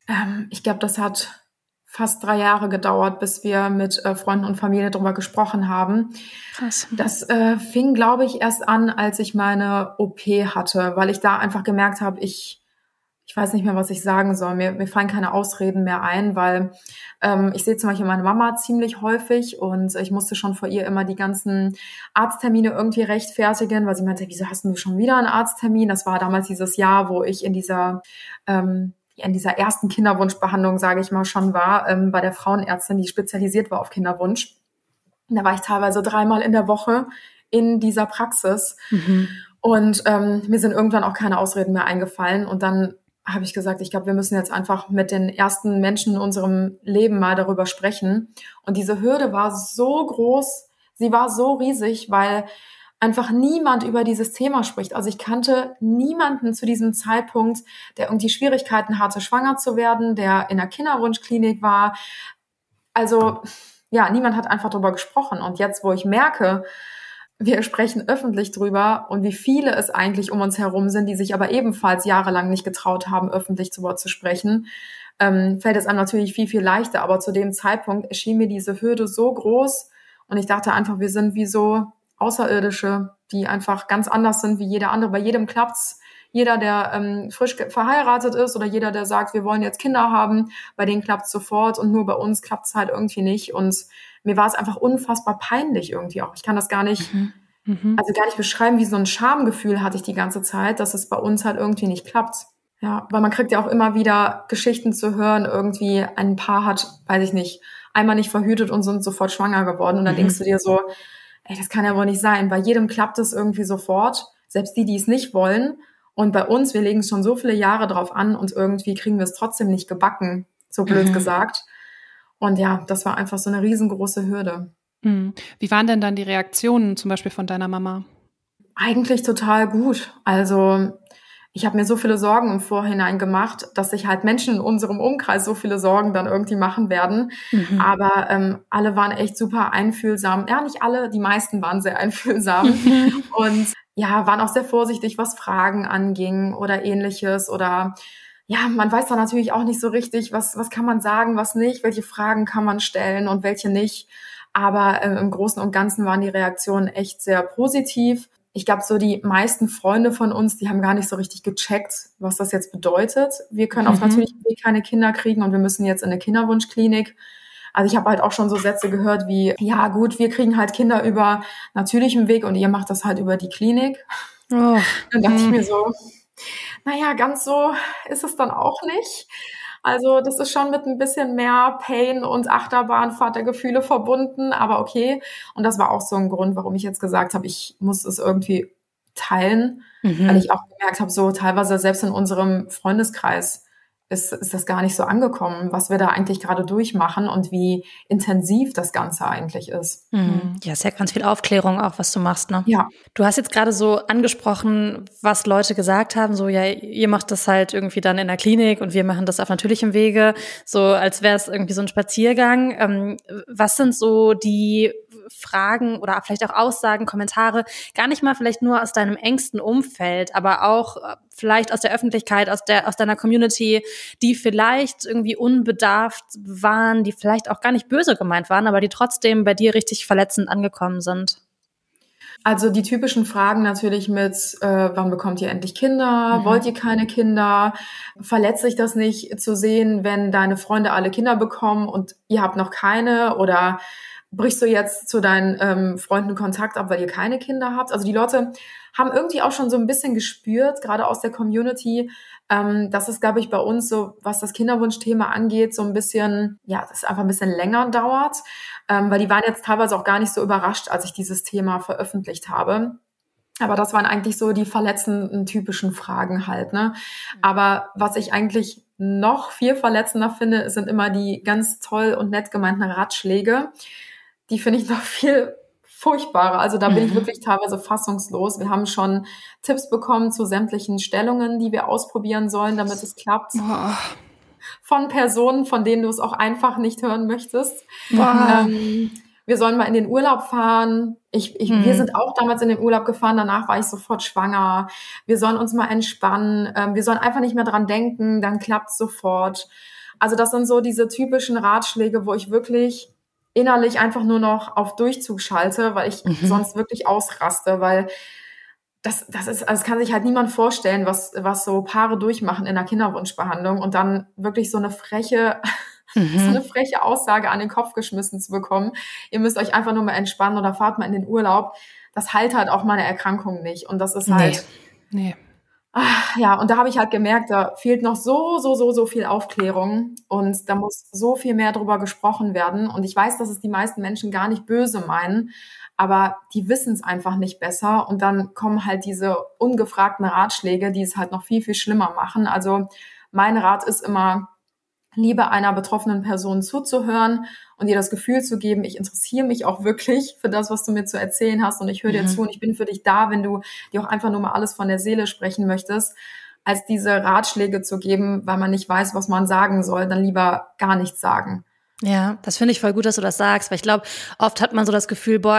[SPEAKER 4] Ich glaube, das hat fast 3 Jahre gedauert, bis wir mit Freunden und Familie darüber gesprochen haben.
[SPEAKER 3] Krass.
[SPEAKER 4] Das fing, glaube ich, erst an, als ich meine OP hatte, weil ich da einfach gemerkt habe, ich weiß nicht mehr, was ich sagen soll. Mir fallen keine Ausreden mehr ein, weil ich sehe zum Beispiel meine Mama ziemlich häufig und ich musste schon vor ihr immer die ganzen Arzttermine irgendwie rechtfertigen, weil sie meinte, wieso hast du schon wieder einen Arzttermin? Das war damals dieses Jahr, wo ich in dieser ersten Kinderwunschbehandlung, sage ich mal, schon war, bei der Frauenärztin, die spezialisiert war auf Kinderwunsch. Und da war ich teilweise 3-mal in der Woche in dieser Praxis. Und mir sind irgendwann auch keine Ausreden mehr eingefallen. Und dann habe ich gesagt, ich glaube, wir müssen jetzt einfach mit den ersten Menschen in unserem Leben mal darüber sprechen. Und diese Hürde war so groß, sie war so riesig, weil einfach niemand über dieses Thema spricht. Also ich kannte niemanden zu diesem Zeitpunkt, der irgendwie Schwierigkeiten hatte, schwanger zu werden, der in der Kinderwunschklinik war. Also ja, niemand hat einfach darüber gesprochen. Und jetzt, wo ich merke, wir sprechen öffentlich drüber und wie viele es eigentlich um uns herum sind, die sich aber ebenfalls jahrelang nicht getraut haben, öffentlich zu Wort zu sprechen, fällt es einem natürlich viel, viel leichter. Aber zu dem Zeitpunkt erschien mir diese Hürde so groß und ich dachte einfach, wir sind wie so Außerirdische, die einfach ganz anders sind wie jeder andere. Bei jedem klappt's, jeder, der frisch verheiratet ist oder jeder, der sagt, wir wollen jetzt Kinder haben, bei denen klappt es sofort und nur bei uns klappt es halt irgendwie nicht. Und mir war es einfach unfassbar peinlich irgendwie auch. Ich kann das gar nicht, also gar nicht beschreiben, wie so ein Schamgefühl hatte ich die ganze Zeit, dass es bei uns halt irgendwie nicht klappt. Ja, weil man kriegt ja auch immer wieder Geschichten zu hören, irgendwie ein Paar hat, weiß ich nicht, einmal nicht verhütet und sind sofort schwanger geworden. Und dann denkst du dir so, ey, das kann ja wohl nicht sein. Bei jedem klappt es irgendwie sofort, selbst die es nicht wollen. Und bei uns, wir legen schon so viele Jahre drauf an und irgendwie kriegen wir es trotzdem nicht gebacken, so blöd gesagt. Und ja, das war einfach so eine riesengroße Hürde.
[SPEAKER 3] Wie waren denn dann die Reaktionen zum Beispiel von deiner Mama? Eigentlich
[SPEAKER 4] total gut. Also ich habe mir so viele Sorgen im Vorhinein gemacht, dass sich halt Menschen in unserem Umkreis so viele Sorgen dann irgendwie machen werden. Aber alle waren echt super einfühlsam. Ja, nicht alle, die meisten waren sehr einfühlsam. Und ja, waren auch sehr vorsichtig, was Fragen anging oder Ähnliches. Oder ja, man weiß da natürlich auch nicht so richtig, was kann man sagen, was nicht, welche Fragen kann man stellen und welche nicht. Aber im Großen und Ganzen waren die Reaktionen echt sehr positiv. Ich glaube, so die meisten Freunde von uns, die haben gar nicht so richtig gecheckt, was das jetzt bedeutet. Wir können auf natürlichem Weg keine Kinder kriegen und wir müssen jetzt in eine Kinderwunschklinik. Also ich habe halt auch schon so Sätze gehört wie, ja gut, wir kriegen halt Kinder über natürlichem Weg und ihr macht das halt über die Klinik. Oh. Dann dachte ich mir so, naja, ganz so ist es dann auch nicht. Also das ist schon mit ein bisschen mehr Pain und Achterbahnfahrt der Gefühle verbunden, aber okay. Und das war auch so ein Grund, warum ich jetzt gesagt habe, ich muss es irgendwie teilen, weil ich auch gemerkt habe, so teilweise selbst in unserem Freundeskreis ist das gar nicht so angekommen, was wir da eigentlich gerade durchmachen und wie intensiv das Ganze eigentlich ist.
[SPEAKER 1] Ja, ist ja ganz viel Aufklärung auch, was du machst, ne?
[SPEAKER 4] Ja.
[SPEAKER 1] Du hast jetzt gerade so angesprochen, was Leute gesagt haben, so, ja, ihr macht das halt irgendwie dann in der Klinik und wir machen das auf natürlichem Wege, so als wäre es irgendwie so ein Spaziergang. Was sind so die Fragen oder vielleicht auch Aussagen, Kommentare, gar nicht mal vielleicht nur aus deinem engsten Umfeld, aber auch vielleicht aus der Öffentlichkeit, aus deiner Community, die vielleicht irgendwie unbedarft waren, die vielleicht auch gar nicht böse gemeint waren, aber die trotzdem bei dir richtig verletzend angekommen sind?
[SPEAKER 4] Also die typischen Fragen natürlich mit, wann bekommt ihr endlich Kinder? Wollt ihr keine Kinder? Verletzt sich das nicht zu sehen, wenn deine Freunde alle Kinder bekommen und ihr habt noch keine? Oder brichst du jetzt zu deinen Freunden Kontakt ab, weil ihr keine Kinder habt? Also die Leute haben irgendwie auch schon so ein bisschen gespürt, gerade aus der Community, dass es, glaube ich, bei uns so, was das Kinderwunschthema angeht, so ein bisschen, ja, das einfach ein bisschen länger dauert, weil die waren jetzt teilweise auch gar nicht so überrascht, als ich dieses Thema veröffentlicht habe. Aber das waren eigentlich so die verletzenden typischen Fragen halt, ne? Aber was ich eigentlich noch viel verletzender finde, sind immer die ganz toll und nett gemeinten Ratschläge. Die finde ich noch viel furchtbarer. Also da bin ich wirklich teilweise fassungslos. Wir haben schon Tipps bekommen zu sämtlichen Stellungen, die wir ausprobieren sollen, damit es klappt. Von Personen, von denen du es auch einfach nicht hören möchtest. Wir sollen mal in den Urlaub fahren. Wir sind auch damals in den Urlaub gefahren. Danach war ich sofort schwanger. Wir sollen uns mal entspannen. Wir sollen einfach nicht mehr dran denken. Dann klappt's sofort. Also das sind so diese typischen Ratschläge, wo ich wirklich innerlich einfach nur noch auf Durchzug schalte, weil ich sonst wirklich ausraste, weil das ist, also es kann sich halt niemand vorstellen, was so Paare durchmachen in der Kinderwunschbehandlung und dann wirklich so eine freche Aussage an den Kopf geschmissen zu bekommen. Ihr müsst euch einfach nur mal entspannen oder fahrt mal in den Urlaub. Das heilt halt auch meine Erkrankung nicht und das ist halt
[SPEAKER 3] Nee.
[SPEAKER 4] Ja, und da habe ich halt gemerkt, da fehlt noch so viel Aufklärung und da muss so viel mehr drüber gesprochen werden. Und ich weiß, dass es die meisten Menschen gar nicht böse meinen, aber die wissen es einfach nicht besser. Und dann kommen halt diese ungefragten Ratschläge, die es halt noch viel schlimmer machen. Also mein Rat ist immer, lieber einer betroffenen Person zuzuhören und ihr das Gefühl zu geben, ich interessiere mich auch wirklich für das, was du mir zu erzählen hast und ich höre dir zu und ich bin für dich da, wenn du dir auch einfach nur mal alles von der Seele sprechen möchtest, als diese Ratschläge zu geben, weil man nicht weiß, was man sagen soll, dann lieber gar nichts sagen.
[SPEAKER 1] Ja, das finde ich voll gut, dass du das sagst, weil ich glaube, oft hat man so das Gefühl, boah, ich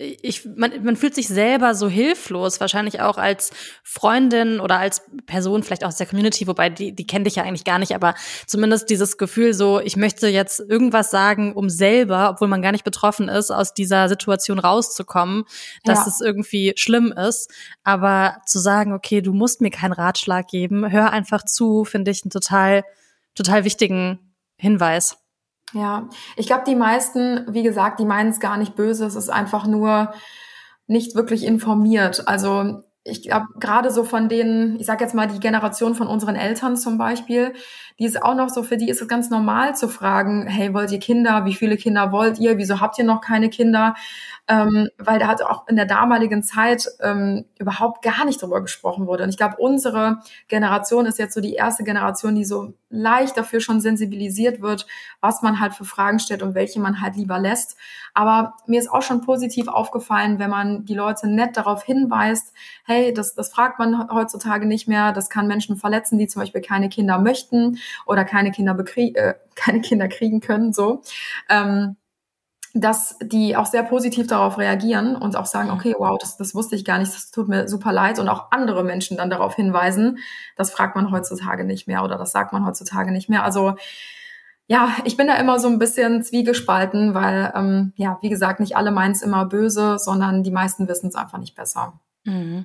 [SPEAKER 1] man fühlt sich selber so hilflos, wahrscheinlich auch als Freundin oder als Person, vielleicht auch aus der Community, wobei die kennen dich ja eigentlich gar nicht, aber zumindest dieses Gefühl so, ich möchte jetzt irgendwas sagen, um selber, obwohl man gar nicht betroffen ist, aus dieser Situation rauszukommen, dass es irgendwie schlimm ist. Aber zu sagen, okay, du musst mir keinen Ratschlag geben, hör einfach zu, finde ich einen total, total wichtigen Hinweis.
[SPEAKER 4] Ja, ich glaube, die meisten, wie gesagt, die meinen es gar nicht böse, es ist einfach nur nicht wirklich informiert. Also ich glaube, gerade so von denen, ich sage jetzt mal die Generation von unseren Eltern zum Beispiel, die ist auch noch so, für die ist es ganz normal zu fragen, hey, wollt ihr Kinder? Wie viele Kinder wollt ihr? Wieso habt ihr noch keine Kinder? Weil da hat auch in der damaligen Zeit überhaupt gar nicht drüber gesprochen wurde. Und ich glaube, unsere Generation ist jetzt so die erste Generation, die so leicht dafür schon sensibilisiert wird, was man halt für Fragen stellt und welche man halt lieber lässt. Aber mir ist auch schon positiv aufgefallen, wenn man die Leute nett darauf hinweist, hey, das fragt man heutzutage nicht mehr, das kann Menschen verletzen, die zum Beispiel keine Kinder möchten oder keine Kinder kriegen können, so. Dass die auch sehr positiv darauf reagieren und auch sagen, okay, wow, das wusste ich gar nicht, das tut mir super leid, und auch andere Menschen dann darauf hinweisen, das fragt man heutzutage nicht mehr oder das sagt man heutzutage nicht mehr. Also ja, ich bin da immer so ein bisschen zwiegespalten, weil, wie gesagt, nicht alle meinen es immer böse, sondern die meisten wissen es einfach nicht besser.
[SPEAKER 1] Mhm.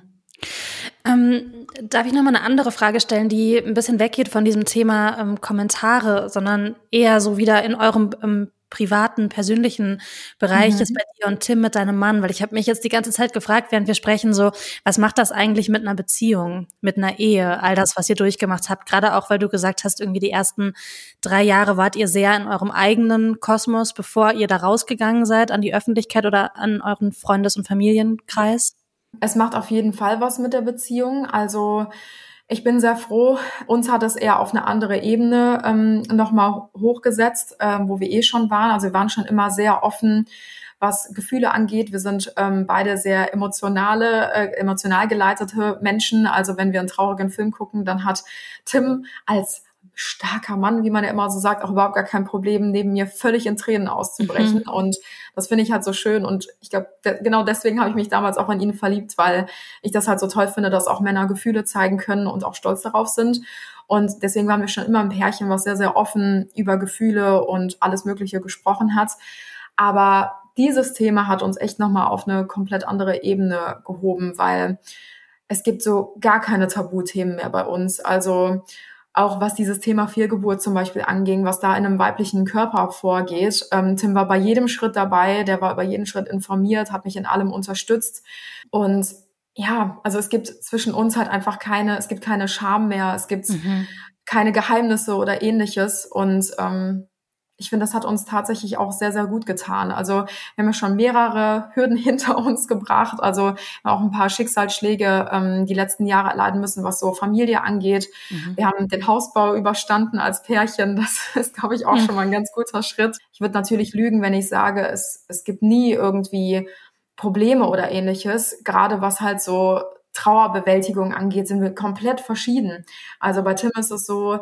[SPEAKER 1] Darf ich nochmal eine andere Frage stellen, die ein bisschen weggeht von diesem Thema Kommentare, sondern eher so wieder in eurem privaten, persönlichen Bereich ist bei dir und Tim mit deinem Mann, weil ich habe mich jetzt die ganze Zeit gefragt, während wir sprechen, so, was macht das eigentlich mit einer Beziehung, mit einer Ehe, all das, was ihr durchgemacht habt, gerade auch, weil du gesagt hast, irgendwie die ersten 3 Jahre wart ihr sehr in eurem eigenen Kosmos, bevor ihr da rausgegangen seid an die Öffentlichkeit oder an euren Freundes- und Familienkreis?
[SPEAKER 4] Es macht auf jeden Fall was mit der Beziehung, also ich bin sehr froh. Uns hat es eher auf eine andere Ebene nochmal hochgesetzt, wo wir schon waren. Also wir waren schon immer sehr offen, was Gefühle angeht. Wir sind beide sehr emotional geleitete Menschen. Also wenn wir einen traurigen Film gucken, dann hat Tim als starker Mann, wie man ja immer so sagt, auch überhaupt gar kein Problem, neben mir völlig in Tränen auszubrechen. Und das finde ich halt so schön. Und ich glaube, genau deswegen habe ich mich damals auch in ihn verliebt, weil ich das halt so toll finde, dass auch Männer Gefühle zeigen können und auch stolz darauf sind. Und deswegen waren wir schon immer ein Pärchen, was sehr, sehr offen über Gefühle und alles Mögliche gesprochen hat. Aber dieses Thema hat uns echt nochmal auf eine komplett andere Ebene gehoben, weil es gibt so gar keine Tabuthemen mehr bei uns. Also auch was dieses Thema Fehlgeburt zum Beispiel anging, was da in einem weiblichen Körper vorgeht. Tim war bei jedem Schritt dabei, der war über jeden Schritt informiert, hat mich in allem unterstützt. Und ja, also es gibt zwischen uns halt einfach keine Scham mehr, es gibt keine Geheimnisse oder Ähnliches. Und ich finde, das hat uns tatsächlich auch sehr, sehr gut getan. Also wir haben ja schon mehrere Hürden hinter uns gebracht, also auch ein paar Schicksalsschläge die letzten Jahre erleiden müssen, was so Familie angeht. Wir haben den Hausbau überstanden als Pärchen. Das ist, glaube ich, auch schon mal ein ganz guter Schritt. Ich würde natürlich lügen, wenn ich sage, es gibt nie irgendwie Probleme oder Ähnliches. Gerade was halt so Trauerbewältigung angeht, sind wir komplett verschieden. Also bei Tim ist es so,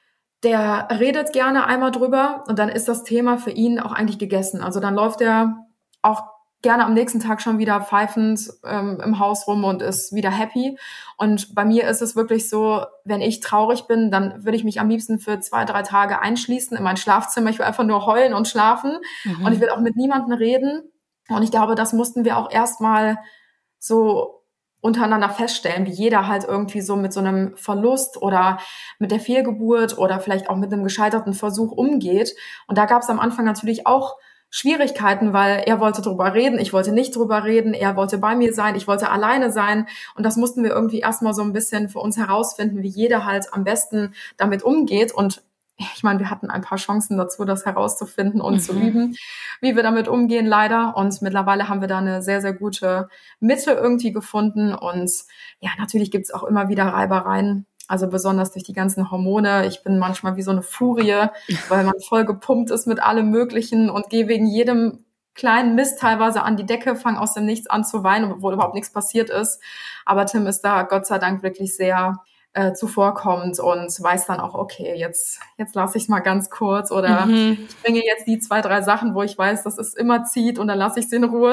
[SPEAKER 4] der redet gerne einmal drüber und dann ist das Thema für ihn auch eigentlich gegessen. Also dann läuft er auch gerne am nächsten Tag schon wieder pfeifend im Haus rum und ist wieder happy. Und bei mir ist es wirklich so, wenn ich traurig bin, dann würde ich mich am liebsten für 2, 3 Tage einschließen in mein Schlafzimmer. Ich will einfach nur heulen und schlafen und ich will auch mit niemandem reden. Und ich glaube, das mussten wir auch erstmal so untereinander feststellen, wie jeder halt irgendwie so mit so einem Verlust oder mit der Fehlgeburt oder vielleicht auch mit einem gescheiterten Versuch umgeht. Und da gab es am Anfang natürlich auch Schwierigkeiten, weil er wollte drüber reden, ich wollte nicht drüber reden, er wollte bei mir sein, ich wollte alleine sein. Und das mussten wir irgendwie erstmal so ein bisschen für uns herausfinden, wie jeder halt am besten damit umgeht. Und ich meine, wir hatten ein paar Chancen dazu, das herauszufinden und zu üben, wie wir damit umgehen, leider. Und mittlerweile haben wir da eine sehr, sehr gute Mitte irgendwie gefunden. Und ja, natürlich gibt's auch immer wieder Reibereien. Also besonders durch die ganzen Hormone. Ich bin manchmal wie so eine Furie, weil man voll gepumpt ist mit allem Möglichen und gehe wegen jedem kleinen Mist teilweise an die Decke, fange aus dem Nichts an zu weinen, obwohl überhaupt nichts passiert ist. Aber Tim ist da Gott sei Dank wirklich sehr zuvorkommt und weiß dann auch, okay, jetzt lasse ich es mal ganz kurz oder ich bringe jetzt die 2, 3 Sachen, wo ich weiß, dass es immer zieht und dann lasse ich es in Ruhe.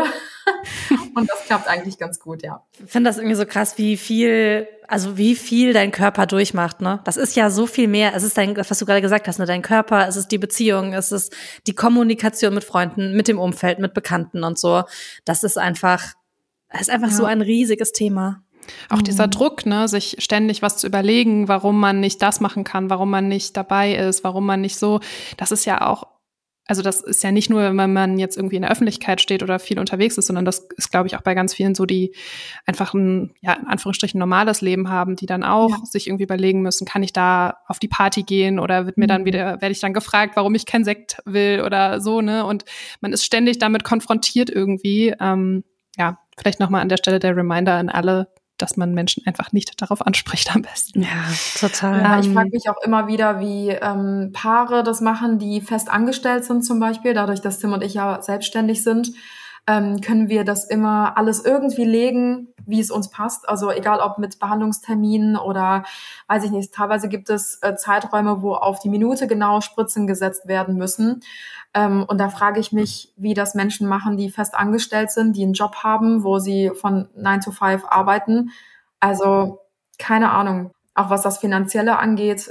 [SPEAKER 4] Und das klappt eigentlich ganz gut, ja.
[SPEAKER 1] Ich finde das irgendwie so krass, wie viel dein Körper durchmacht, ne? Das ist ja so viel mehr. Es ist was du gerade gesagt hast, ne? Dein Körper, es ist die Beziehung, es ist die Kommunikation mit Freunden, mit dem Umfeld, mit Bekannten und so. Das ist einfach so ein riesiges Thema.
[SPEAKER 3] Auch dieser Druck, ne, sich ständig was zu überlegen, warum man nicht das machen kann, warum man nicht dabei ist, warum man nicht so, das ist ja auch, also das ist ja nicht nur, wenn man jetzt irgendwie in der Öffentlichkeit steht oder viel unterwegs ist, sondern das ist, glaube ich, auch bei ganz vielen so, die einfach ein, ja, in Anführungsstrichen normales Leben haben, die dann auch sich irgendwie überlegen müssen, kann ich da auf die Party gehen oder werde ich dann gefragt, warum ich kein Sekt will oder so, ne, und man ist ständig damit konfrontiert irgendwie, vielleicht nochmal an der Stelle der Reminder an alle, dass man Menschen einfach nicht darauf anspricht am besten.
[SPEAKER 1] Ja, total.
[SPEAKER 4] Ja, ich frage mich auch immer wieder, wie Paare das machen, die fest angestellt sind zum Beispiel. Dadurch, dass Tim und ich ja selbstständig sind, können wir das immer alles irgendwie legen, wie es uns passt. Also egal ob mit Behandlungsterminen oder, weiß ich nicht, teilweise gibt es Zeiträume, wo auf die Minute genau Spritzen gesetzt werden müssen. Und da frage ich mich, wie das Menschen machen, die fest angestellt sind, die einen Job haben, wo sie von 9 to 5 arbeiten. Also keine Ahnung. Auch was das Finanzielle angeht,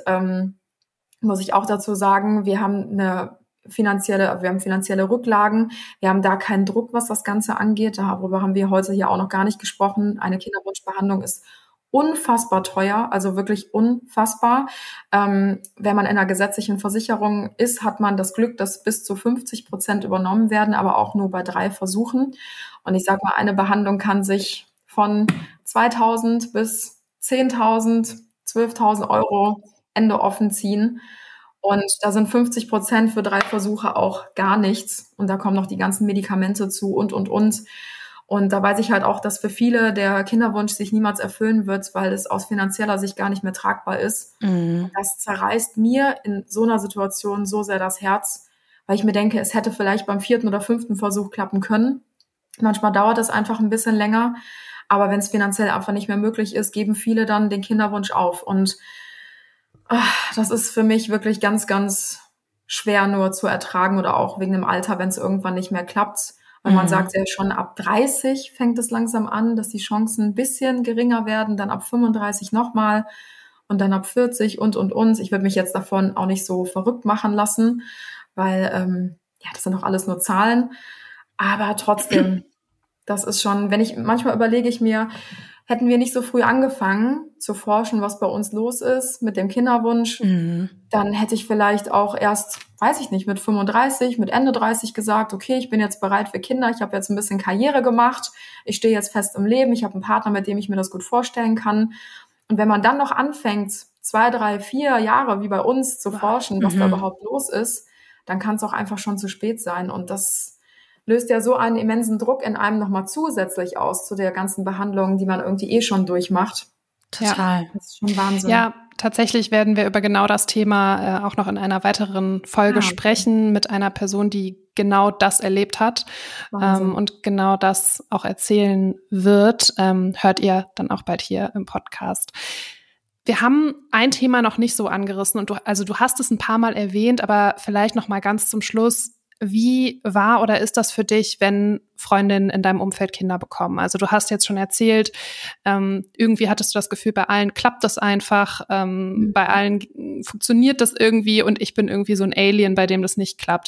[SPEAKER 4] muss ich auch dazu sagen, wir haben finanzielle Rücklagen. Wir haben da keinen Druck, was das Ganze angeht. Darüber haben wir heute hier auch noch gar nicht gesprochen. Eine Kinderwunschbehandlung ist unfassbar teuer, also wirklich unfassbar. Wenn man in einer gesetzlichen Versicherung ist, hat man das Glück, dass bis zu 50% übernommen werden, aber auch nur bei 3 Versuchen. Und ich sag mal, eine Behandlung kann sich von 2.000 bis 10.000, 12.000 Euro Ende offen ziehen. Und da sind 50% für 3 Versuche auch gar nichts. Und da kommen noch die ganzen Medikamente zu und. Und da weiß ich halt auch, dass für viele der Kinderwunsch sich niemals erfüllen wird, weil es aus finanzieller Sicht gar nicht mehr tragbar ist. Das zerreißt mir in so einer Situation so sehr das Herz, weil ich mir denke, es hätte vielleicht beim 4. oder 5. Versuch klappen können. Manchmal dauert es einfach ein bisschen länger. Aber wenn es finanziell einfach nicht mehr möglich ist, geben viele dann den Kinderwunsch auf. Und das ist für mich wirklich ganz, ganz schwer nur zu ertragen oder auch wegen dem Alter, wenn es irgendwann nicht mehr klappt. Weil man sagt ja schon, ab 30 fängt es langsam an, dass die Chancen ein bisschen geringer werden, dann ab 35 nochmal und dann ab 40 und. Ich würde mich jetzt davon auch nicht so verrückt machen lassen, weil das sind doch alles nur Zahlen. Aber trotzdem, das ist schon, manchmal überlege ich mir, hätten wir nicht so früh angefangen zu forschen, was bei uns los ist mit dem Kinderwunsch, dann hätte ich vielleicht auch erst, weiß ich nicht, mit 35, mit Ende 30 gesagt, okay, ich bin jetzt bereit für Kinder, ich habe jetzt ein bisschen Karriere gemacht, ich stehe jetzt fest im Leben, ich habe einen Partner, mit dem ich mir das gut vorstellen kann. Und wenn man dann noch anfängt, 2, 3, 4 Jahre wie bei uns zu forschen, was da überhaupt los ist, dann kann es auch einfach schon zu spät sein. Und das löst ja so einen immensen Druck in einem nochmal zusätzlich aus zu der ganzen Behandlung, die man irgendwie schon durchmacht.
[SPEAKER 1] Total.
[SPEAKER 4] Ja, das ist schon Wahnsinn.
[SPEAKER 3] Ja, tatsächlich werden wir über genau das Thema auch noch in einer weiteren Folge sprechen mit einer Person, die genau das erlebt hat und genau das auch erzählen wird. Hört ihr dann auch bald hier im Podcast. Wir haben ein Thema noch nicht so angerissen und du hast es ein paar Mal erwähnt, aber vielleicht noch mal ganz zum Schluss. Wie war oder ist das für dich, wenn Freundinnen in deinem Umfeld Kinder bekommen? Also du hast jetzt schon erzählt, irgendwie hattest du das Gefühl, bei allen klappt das einfach, bei allen funktioniert das irgendwie und ich bin irgendwie so ein Alien, bei dem das nicht klappt.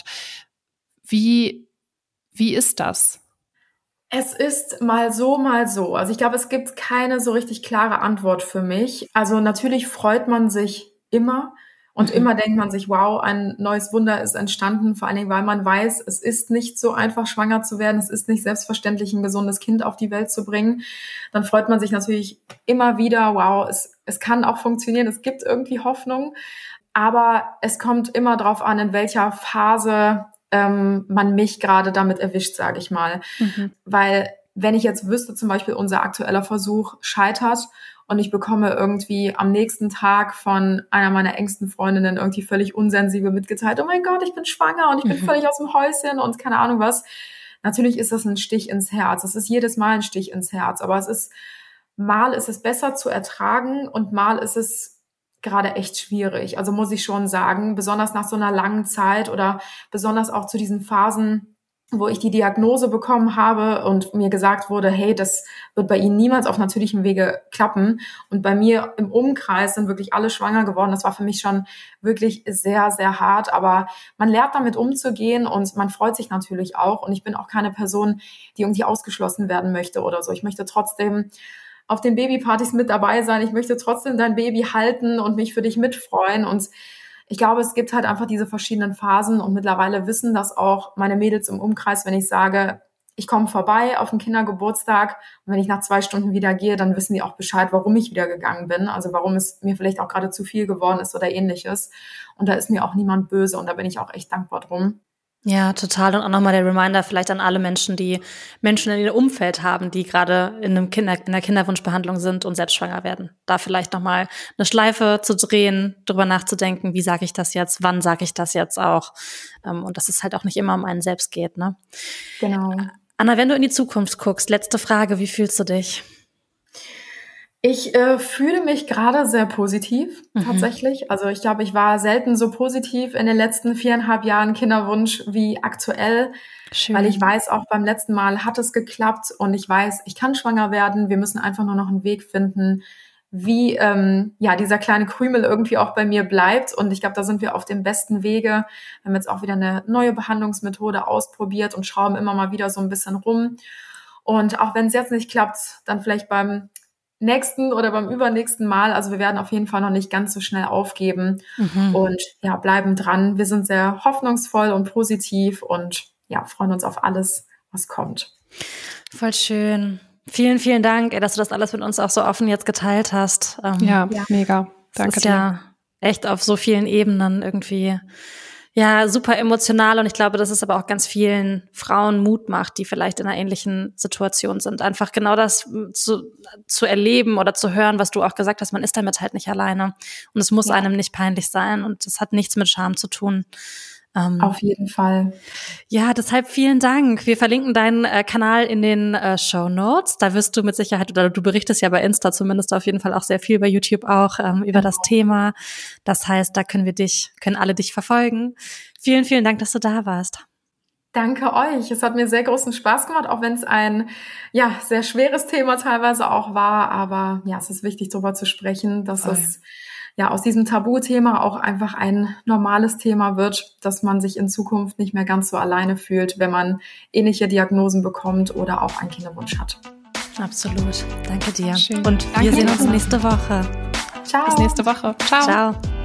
[SPEAKER 3] Wie ist das?
[SPEAKER 4] Es ist mal so, mal so. Also ich glaube, es gibt keine so richtig klare Antwort für mich. Also natürlich freut man sich immer. Und immer denkt man sich, wow, ein neues Wunder ist entstanden, vor allen Dingen, weil man weiß, es ist nicht so einfach, schwanger zu werden. Es ist nicht selbstverständlich, ein gesundes Kind auf die Welt zu bringen. Dann freut man sich natürlich immer wieder, wow, es kann auch funktionieren, es gibt irgendwie Hoffnung. Aber es kommt immer drauf an, in welcher Phase man mich gerade damit erwischt, sage ich mal. Weil wenn ich jetzt wüsste, zum Beispiel unser aktueller Versuch scheitert und ich bekomme irgendwie am nächsten Tag von einer meiner engsten Freundinnen irgendwie völlig unsensibel mitgeteilt, oh mein Gott, ich bin schwanger und ich bin völlig aus dem Häuschen und keine Ahnung was. Natürlich ist das ein Stich ins Herz. Das ist jedes Mal ein Stich ins Herz. Aber es ist mal ist es besser zu ertragen und mal ist es gerade echt schwierig. Also muss ich schon sagen, besonders nach so einer langen Zeit oder besonders auch zu diesen Phasen, wo ich die Diagnose bekommen habe und mir gesagt wurde, hey, das wird bei Ihnen niemals auf natürlichem Wege klappen. Und bei mir im Umkreis sind wirklich alle schwanger geworden. Das war für mich schon wirklich sehr, sehr hart. Aber man lernt damit umzugehen und man freut sich natürlich auch. Und ich bin auch keine Person, die irgendwie ausgeschlossen werden möchte oder so. Ich möchte trotzdem auf den Babypartys mit dabei sein. Ich möchte trotzdem dein Baby halten und mich für dich mitfreuen. Und ich glaube, es gibt halt einfach diese verschiedenen Phasen und mittlerweile wissen das auch meine Mädels im Umkreis, wenn ich sage, ich komme vorbei auf den Kindergeburtstag und wenn ich nach 2 Stunden wieder gehe, dann wissen die auch Bescheid, warum ich wieder gegangen bin, also warum es mir vielleicht auch gerade zu viel geworden ist oder ähnliches. Und da ist mir auch niemand böse und da bin ich auch echt dankbar drum.
[SPEAKER 1] Ja, total. Und auch nochmal der Reminder vielleicht an alle Menschen, die Menschen in ihrem Umfeld haben, die gerade in der Kinderwunschbehandlung sind und selbst schwanger werden. Da vielleicht nochmal eine Schleife zu drehen, drüber nachzudenken, wie sage ich das jetzt, wann sage ich das jetzt auch. Und dass es halt auch nicht immer um einen selbst geht, ne?
[SPEAKER 4] Genau.
[SPEAKER 1] Anna, wenn du in die Zukunft guckst, letzte Frage, wie fühlst du dich?
[SPEAKER 4] Ich fühle mich gerade sehr positiv, tatsächlich. Also ich glaube, ich war selten so positiv in den letzten 4,5 Jahren Kinderwunsch wie aktuell. Schön. Weil ich weiß, auch beim letzten Mal hat es geklappt und ich weiß, ich kann schwanger werden. Wir müssen einfach nur noch einen Weg finden, wie dieser kleine Krümel irgendwie auch bei mir bleibt. Und ich glaube, da sind wir auf dem besten Wege. Wir haben jetzt auch wieder eine neue Behandlungsmethode ausprobiert und schrauben immer mal wieder so ein bisschen rum. Und auch wenn es jetzt nicht klappt, dann vielleicht beim nächsten oder beim übernächsten Mal. Also wir werden auf jeden Fall noch nicht ganz so schnell aufgeben und bleiben dran. Wir sind sehr hoffnungsvoll und positiv und freuen uns auf alles, was kommt.
[SPEAKER 1] Voll schön. Vielen, vielen Dank, dass du das alles mit uns auch so offen jetzt geteilt hast.
[SPEAKER 3] Mega. Danke
[SPEAKER 1] dir. Ja echt auf so vielen Ebenen irgendwie super emotional und ich glaube, dass es aber auch ganz vielen Frauen Mut macht, die vielleicht in einer ähnlichen Situation sind. Einfach genau das zu erleben oder zu hören, was du auch gesagt hast, man ist damit halt nicht alleine und es muss einem nicht peinlich sein und es hat nichts mit Scham zu tun.
[SPEAKER 4] Auf jeden Fall.
[SPEAKER 1] Ja, deshalb vielen Dank. Wir verlinken deinen Kanal in den Shownotes. Da wirst du mit Sicherheit, oder du berichtest ja bei Insta zumindest auf jeden Fall auch sehr viel, bei YouTube auch über das Thema. Das heißt, da können alle dich verfolgen. Vielen, vielen Dank, dass du da warst.
[SPEAKER 4] Danke euch. Es hat mir sehr großen Spaß gemacht, auch wenn es ein sehr schweres Thema teilweise auch war. Aber es ist wichtig, darüber zu sprechen, dass es aus diesem Tabuthema auch einfach ein normales Thema wird, dass man sich in Zukunft nicht mehr ganz so alleine fühlt, wenn man ähnliche Diagnosen bekommt oder auch einen Kinderwunsch hat.
[SPEAKER 1] Absolut. Danke dir.
[SPEAKER 3] Schön.
[SPEAKER 1] Und wir sehen uns nächste Woche.
[SPEAKER 4] Ciao.
[SPEAKER 3] Bis nächste Woche. Ciao.
[SPEAKER 1] Ciao.